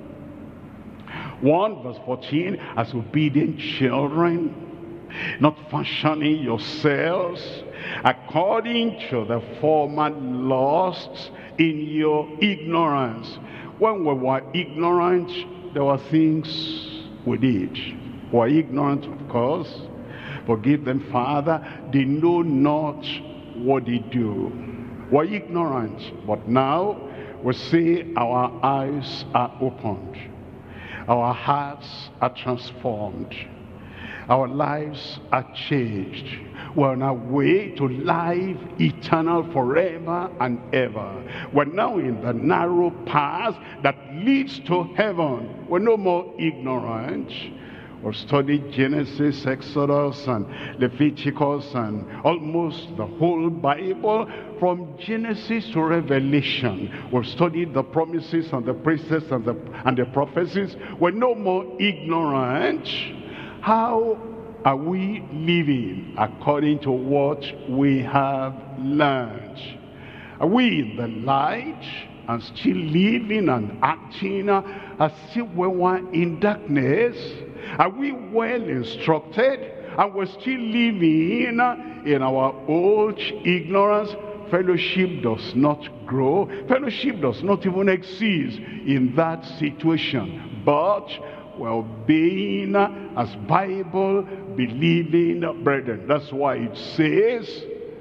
one verse fourteen, as obedient children, not fashioning yourselves according to the former lusts in your ignorance. When we were ignorant, there were things we did. We were ignorant, of course. Forgive them, Father. They know not what they do. We were ignorant, but now we see our eyes are opened. Our hearts are transformed. Our lives are changed. We're on our way to life eternal forever and ever. We're now in the narrow path that leads to heaven. We're no more ignorant. We've studied Genesis, Exodus, and Leviticus, and almost the whole Bible, from Genesis to Revelation. We've studied the promises and the precepts and the, and the prophecies. We're no more ignorant. How are we living according to what we have learned? Are we in the light and still living and acting as if we were in darkness? Are we well instructed and we're still living in our old ignorance? Fellowship does not grow. Fellowship does not even exist in that situation. But we're obeying as Bible-believing brethren. That's why it says,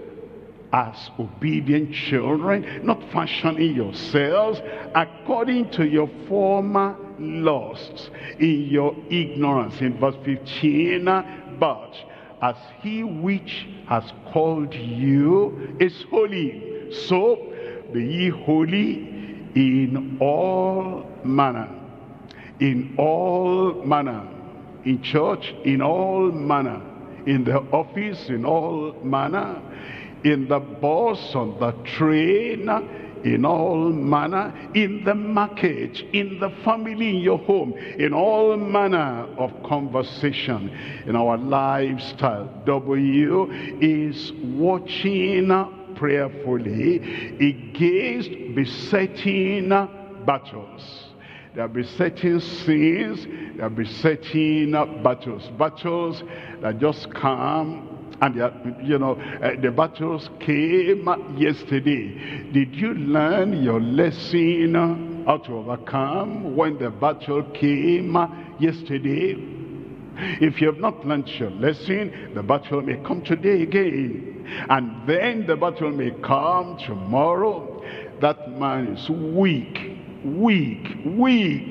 as obedient children, not fashioning yourselves according to your former lusts in your ignorance. In verse fifteen, but as he which has called you is holy, so be ye holy in all manner. In all manner. In church, in all manner. In the office, in all manner. In the bus, on the train, in all manner. In the market, in the family, in your home, in all manner of conversation, in our lifestyle. W is watching prayerfully against besetting battles. There are besetting sins, there are besetting battles. Battles that just come. And, uh, you know, uh, the battles came yesterday. Did you learn your lesson how to overcome when the battle came yesterday? If you have not learned your lesson, the battle may come today again. And then the battle may come tomorrow. That man is weak, weak, weak.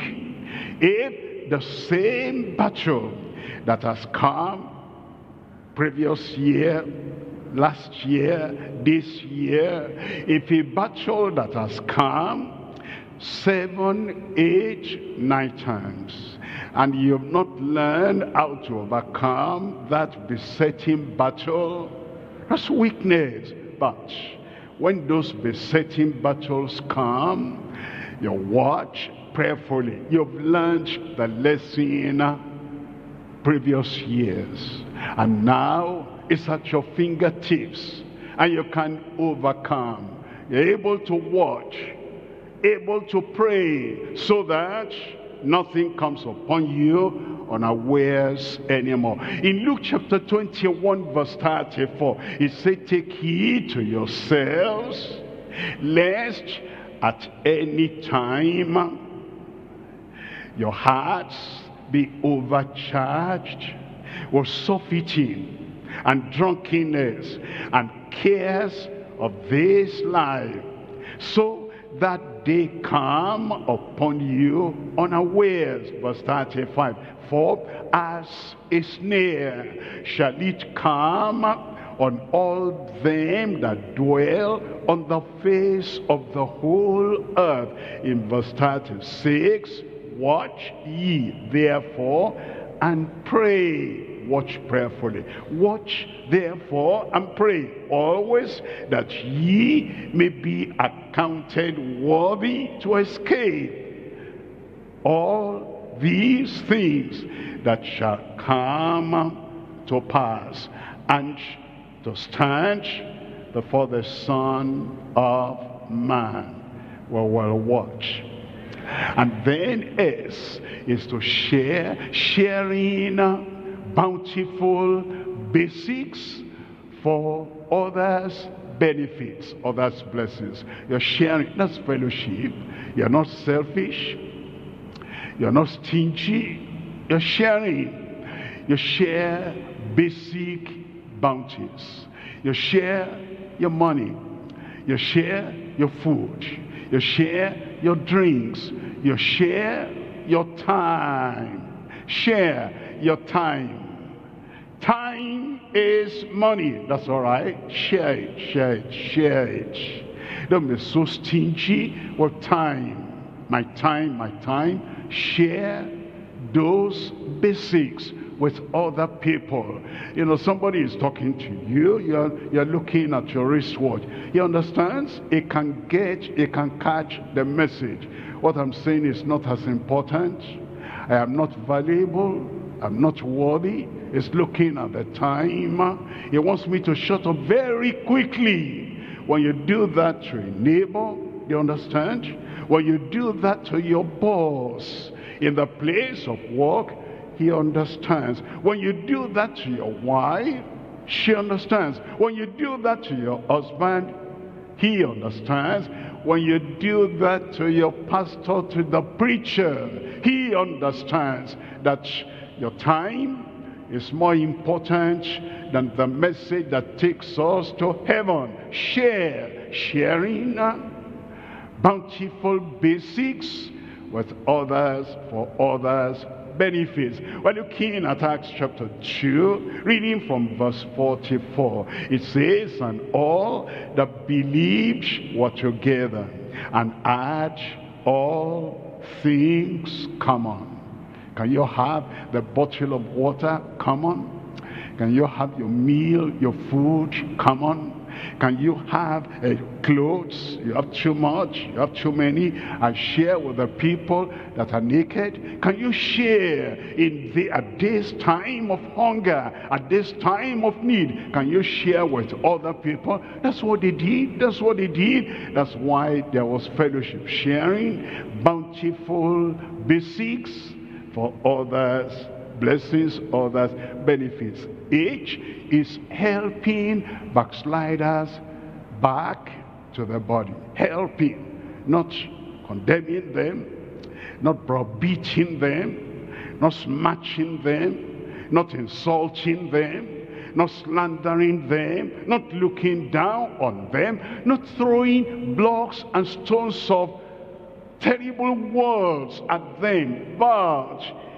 If the same battle that has come previous year, last year, this year, if a battle that has come seven, eight, nine times, and you have not learned how to overcome that besetting battle, that's weakness. But when those besetting battles come, you watch prayerfully. You've learned the lesson previous years, and now it's at your fingertips, and you can overcome. You're able to watch, able to pray, so that nothing comes upon you unawares anymore. In Luke chapter twenty-one verse thirty-four, it said, take heed to yourselves, lest at any time your hearts be overcharged with surfeiting and drunkenness and cares of this life, so that they come upon you unawares. Verse thirty-five, for as a snare shall it come on all them that dwell on the face of the whole earth. In verse thirty-six, watch ye therefore and pray. Watch prayerfully. Watch therefore and pray always, that ye may be accounted worthy to escape all these things that shall come to pass, and to stand before the Son of Man. We will watch. And then S is to share, sharing bountiful basics for others' benefits, others' blessings. You're sharing, that's fellowship. You're not selfish. You're not stingy. You're sharing. You share basic bounties. You share your money. You share your food. You share your drinks. You share your time. Share your time. Time is money. That's all right. Share it, share it, share it. Don't be so stingy with time. My time, my time. Share those basics with other people. You know, somebody is talking to you, you're, you're looking at your wristwatch. He understands, he can get, he can catch the message. What I'm saying is not as important. I am not valuable. I'm not worthy. He's looking at the time. He wants me to shut up very quickly. When you do that to a neighbor, you understand? When you do that to your boss in the place of work, he understands. When you do that to your wife, she understands. When you do that to your husband, he understands. When you do that to your pastor, to the preacher, he understands that your time is more important than the message that takes us to heaven. Share, sharing bountiful basics with others for others' benefits. We're looking at Acts chapter two, reading from verse forty-four. It says, and all that believed were together, and had all things common. Can you have the bottle of water? Come on. Can you have your meal, your food? Come on. Can you have uh, clothes? You have too much, you have too many, and share with the people that are naked? Can you share in the, at this time of hunger, at this time of need? Can you share with other people? That's what they did. That's what they did. That's why there was fellowship, sharing bountiful basics for others' blessings, others' benefits. Each is helping backsliders back to the body. Helping, not condemning them, not browbeating them, not smashing them, not insulting them, not slandering them, not looking down on them, not throwing blocks and stones of terrible words at them, but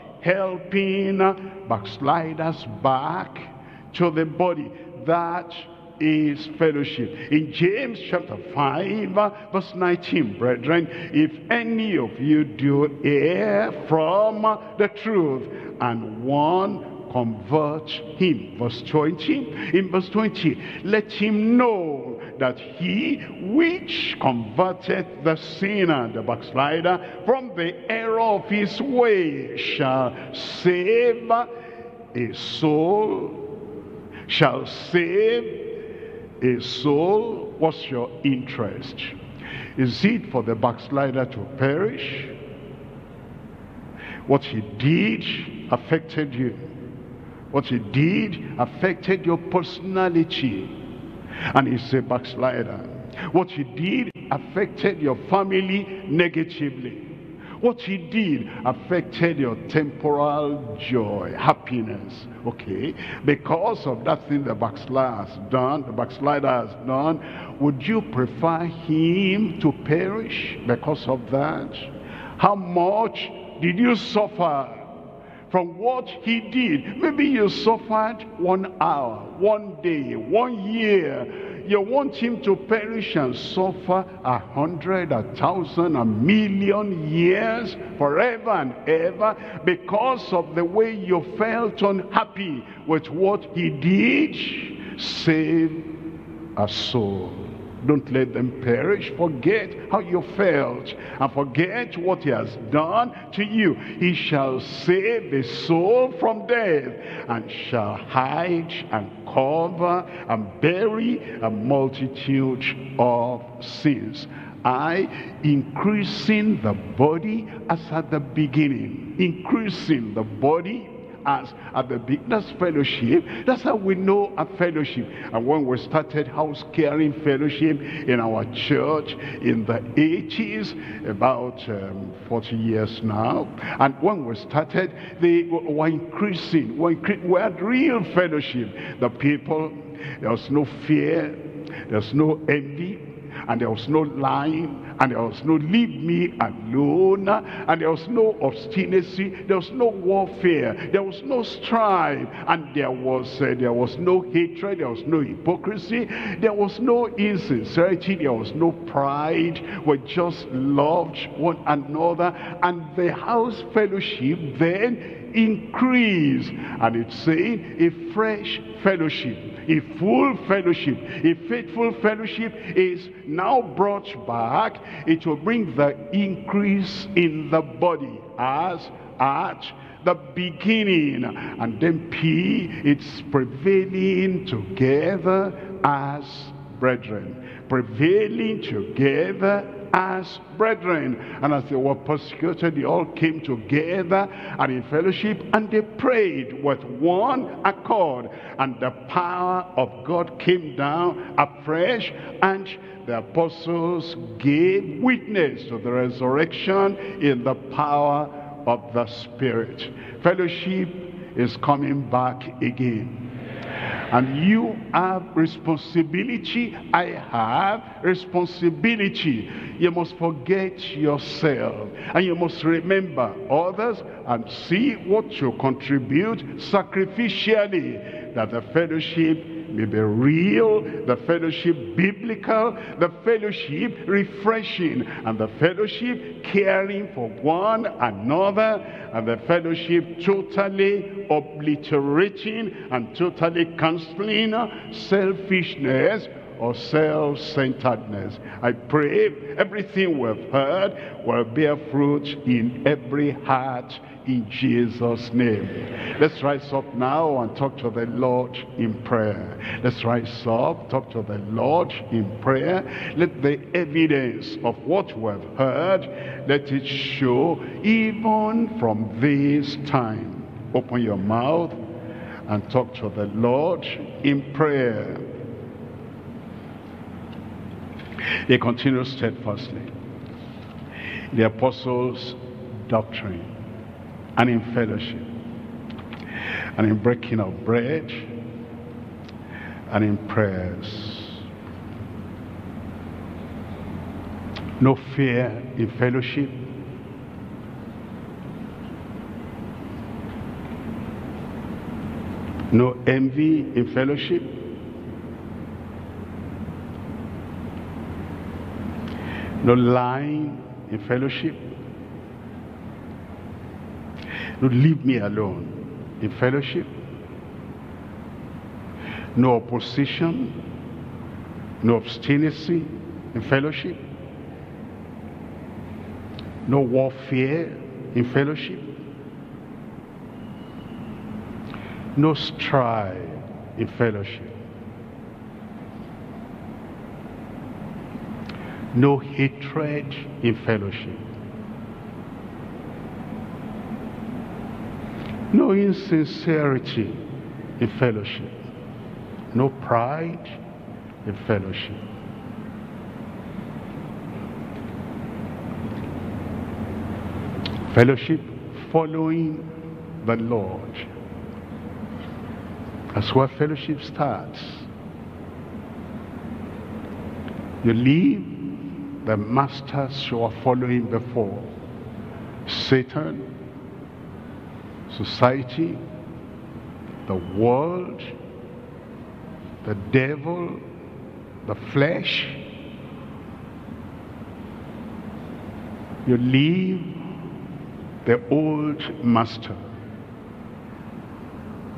helping backsliders back to the body. That is fellowship. In James chapter five, verse nineteen, brethren, if any of you do err from the truth, and one convert him. Verse twenty, in verse twenty, let him know that he which converteth the sinner, the backslider, from the error of his way shall save a soul, shall save a soul. What's your interest? Is it for the backslider to perish? What he did affected you. What he did affected your personality. And he's a backslider. What he did affected your family negatively. What he did affected your temporal joy, happiness. Okay, because of that thing the backslider has done, the backslider has done, would you prefer him to perish because of that? How much did you suffer from what he did? Maybe you suffered one hour, one day, one year. You want him to perish and suffer a hundred, a thousand, a million years, forever and ever, because of the way you felt unhappy with what he did. Save a soul. Don't let them perish. Forget how you felt and forget what he has done to you. He shall save the soul from death and shall hide and cover and bury a multitude of sins. I, increasing the body as at the beginning. Increasing the body as at the big. That's fellowship. That's how we know a fellowship. And when we started house caring fellowship in our church in the eighties, about um, forty years now, and when we started, they were increasing. We had real fellowship. The people, there was no fear, there was no envy, and there was no lying, and there was no leave me alone, and there was no obstinacy, there was no warfare, there was no strife, and there was uh, there was no hatred, there was no hypocrisy, there was no insincerity, there was no pride. We just loved one another, and the house fellowship then increased. And it's saying a fresh fellowship, a full fellowship, a faithful fellowship is now brought back. It will bring the increase in the body as at the beginning. And then P, it's prevailing together as brethren. Prevailing together as brethren. And as they were persecuted, they all came together and in fellowship, and they prayed with one accord, and the power of God came down afresh, and the apostles gave witness to the resurrection in the power of the Spirit. Fellowship is coming back again. And you have responsibility. I have responsibility. You must forget yourself, and you must remember others and see what you contribute sacrificially, that the fellowship may be real, the fellowship biblical, the fellowship refreshing, and the fellowship caring for one another, and the fellowship totally obliterating and totally canceling selfishness or self-centeredness. I pray everything we've heard will bear fruit in every heart in Jesus' name. Let's rise up now and talk to the Lord in prayer. Let's rise up, talk to the Lord in prayer. Let the evidence of what we've heard, let it show even from this time. Open your mouth and talk to the Lord in prayer. They continue steadfastly in the apostles' doctrine, and in fellowship, and in breaking of bread, and in prayers. No fear in fellowship. No envy in fellowship. No lying in fellowship. No leave me alone in fellowship. No opposition. No obstinacy in fellowship. No warfare in fellowship. No strife in fellowship. No hatred in fellowship. No insincerity in fellowship. No pride in fellowship. Fellowship following the Lord. That's where fellowship starts. You leave the masters you are following before. Satan, society, the world, the devil, the flesh. You leave the old master.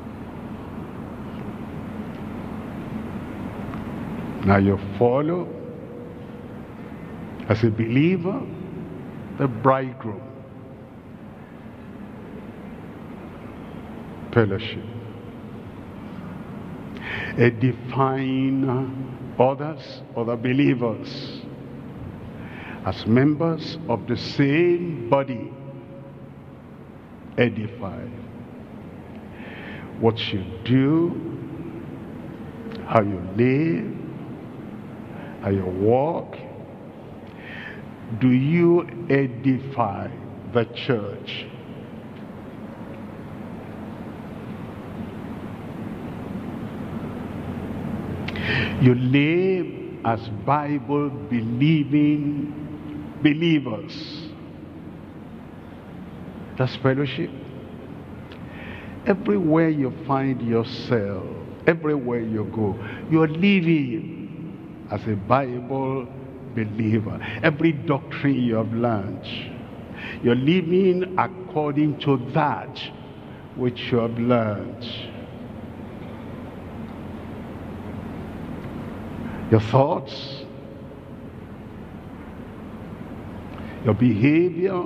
Now you follow As a believer, the bridegroom. Fellowship. Edifying others, other believers, as members of the same body. Edify. What you do, how you live, how you walk. Do you edify the church? You live as Bible-believing believers. That's fellowship. Everywhere you find yourself, everywhere you go, you're living as a Bible believer. Every doctrine you have learned, you're living according to that which you have learned. Your thoughts, your behavior,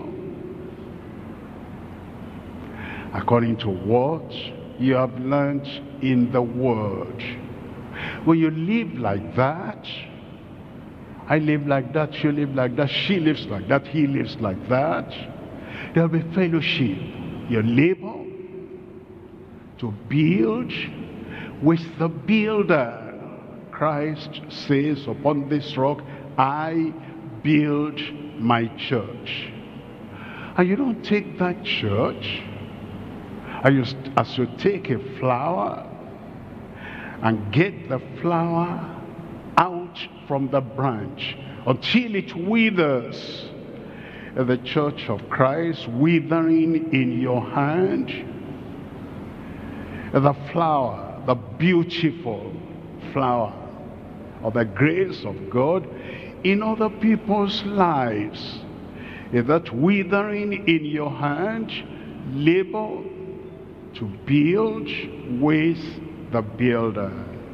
according to what you have learned in the Word. When you live like that, I live like that, you live like that, she lives like that, he lives like that, there'll be fellowship. You labor to build with the builder. Christ says, upon this rock, I build my church. And you don't take that church, and you, as you take a flower and get the flower out from the branch until it withers. The church of Christ withering in your hand. The flower, the beautiful flower of the grace of God in other people's lives. Is that withering in your hand? Labor to build with the builder.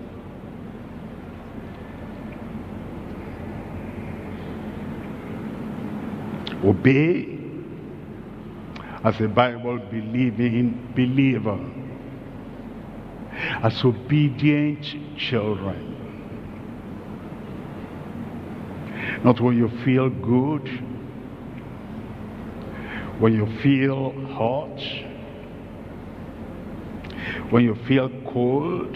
Obey as a Bible-believing believer, as obedient children. Not when you feel good, when you feel hot, when you feel cold,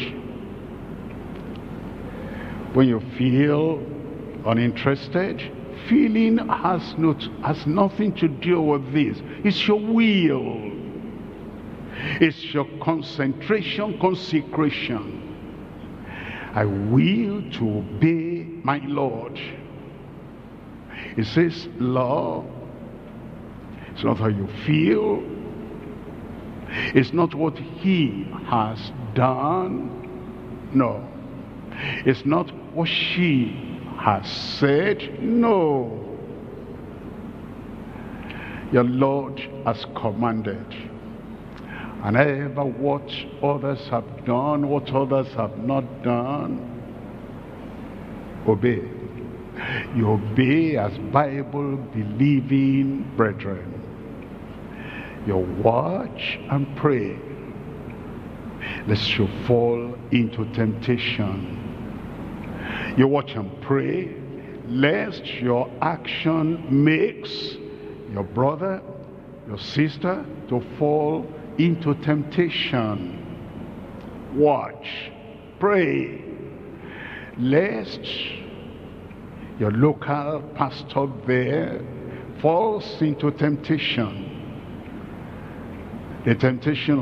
when you feel uninterested. Feeling has, not, has nothing to do with this. It's your will. It's your concentration, consecration. I will to obey my Lord. It says, law. It's not how you feel. It's not what he has done. No. It's not what she has said. No. Your Lord has commanded. And ever what others have done, what others have not done, obey. You obey as Bible-believing brethren. You watch and pray lest you fall into temptation. You watch and pray lest your action makes your brother, your sister to fall into temptation. Watch, pray lest your local pastor there falls into temptation. The temptation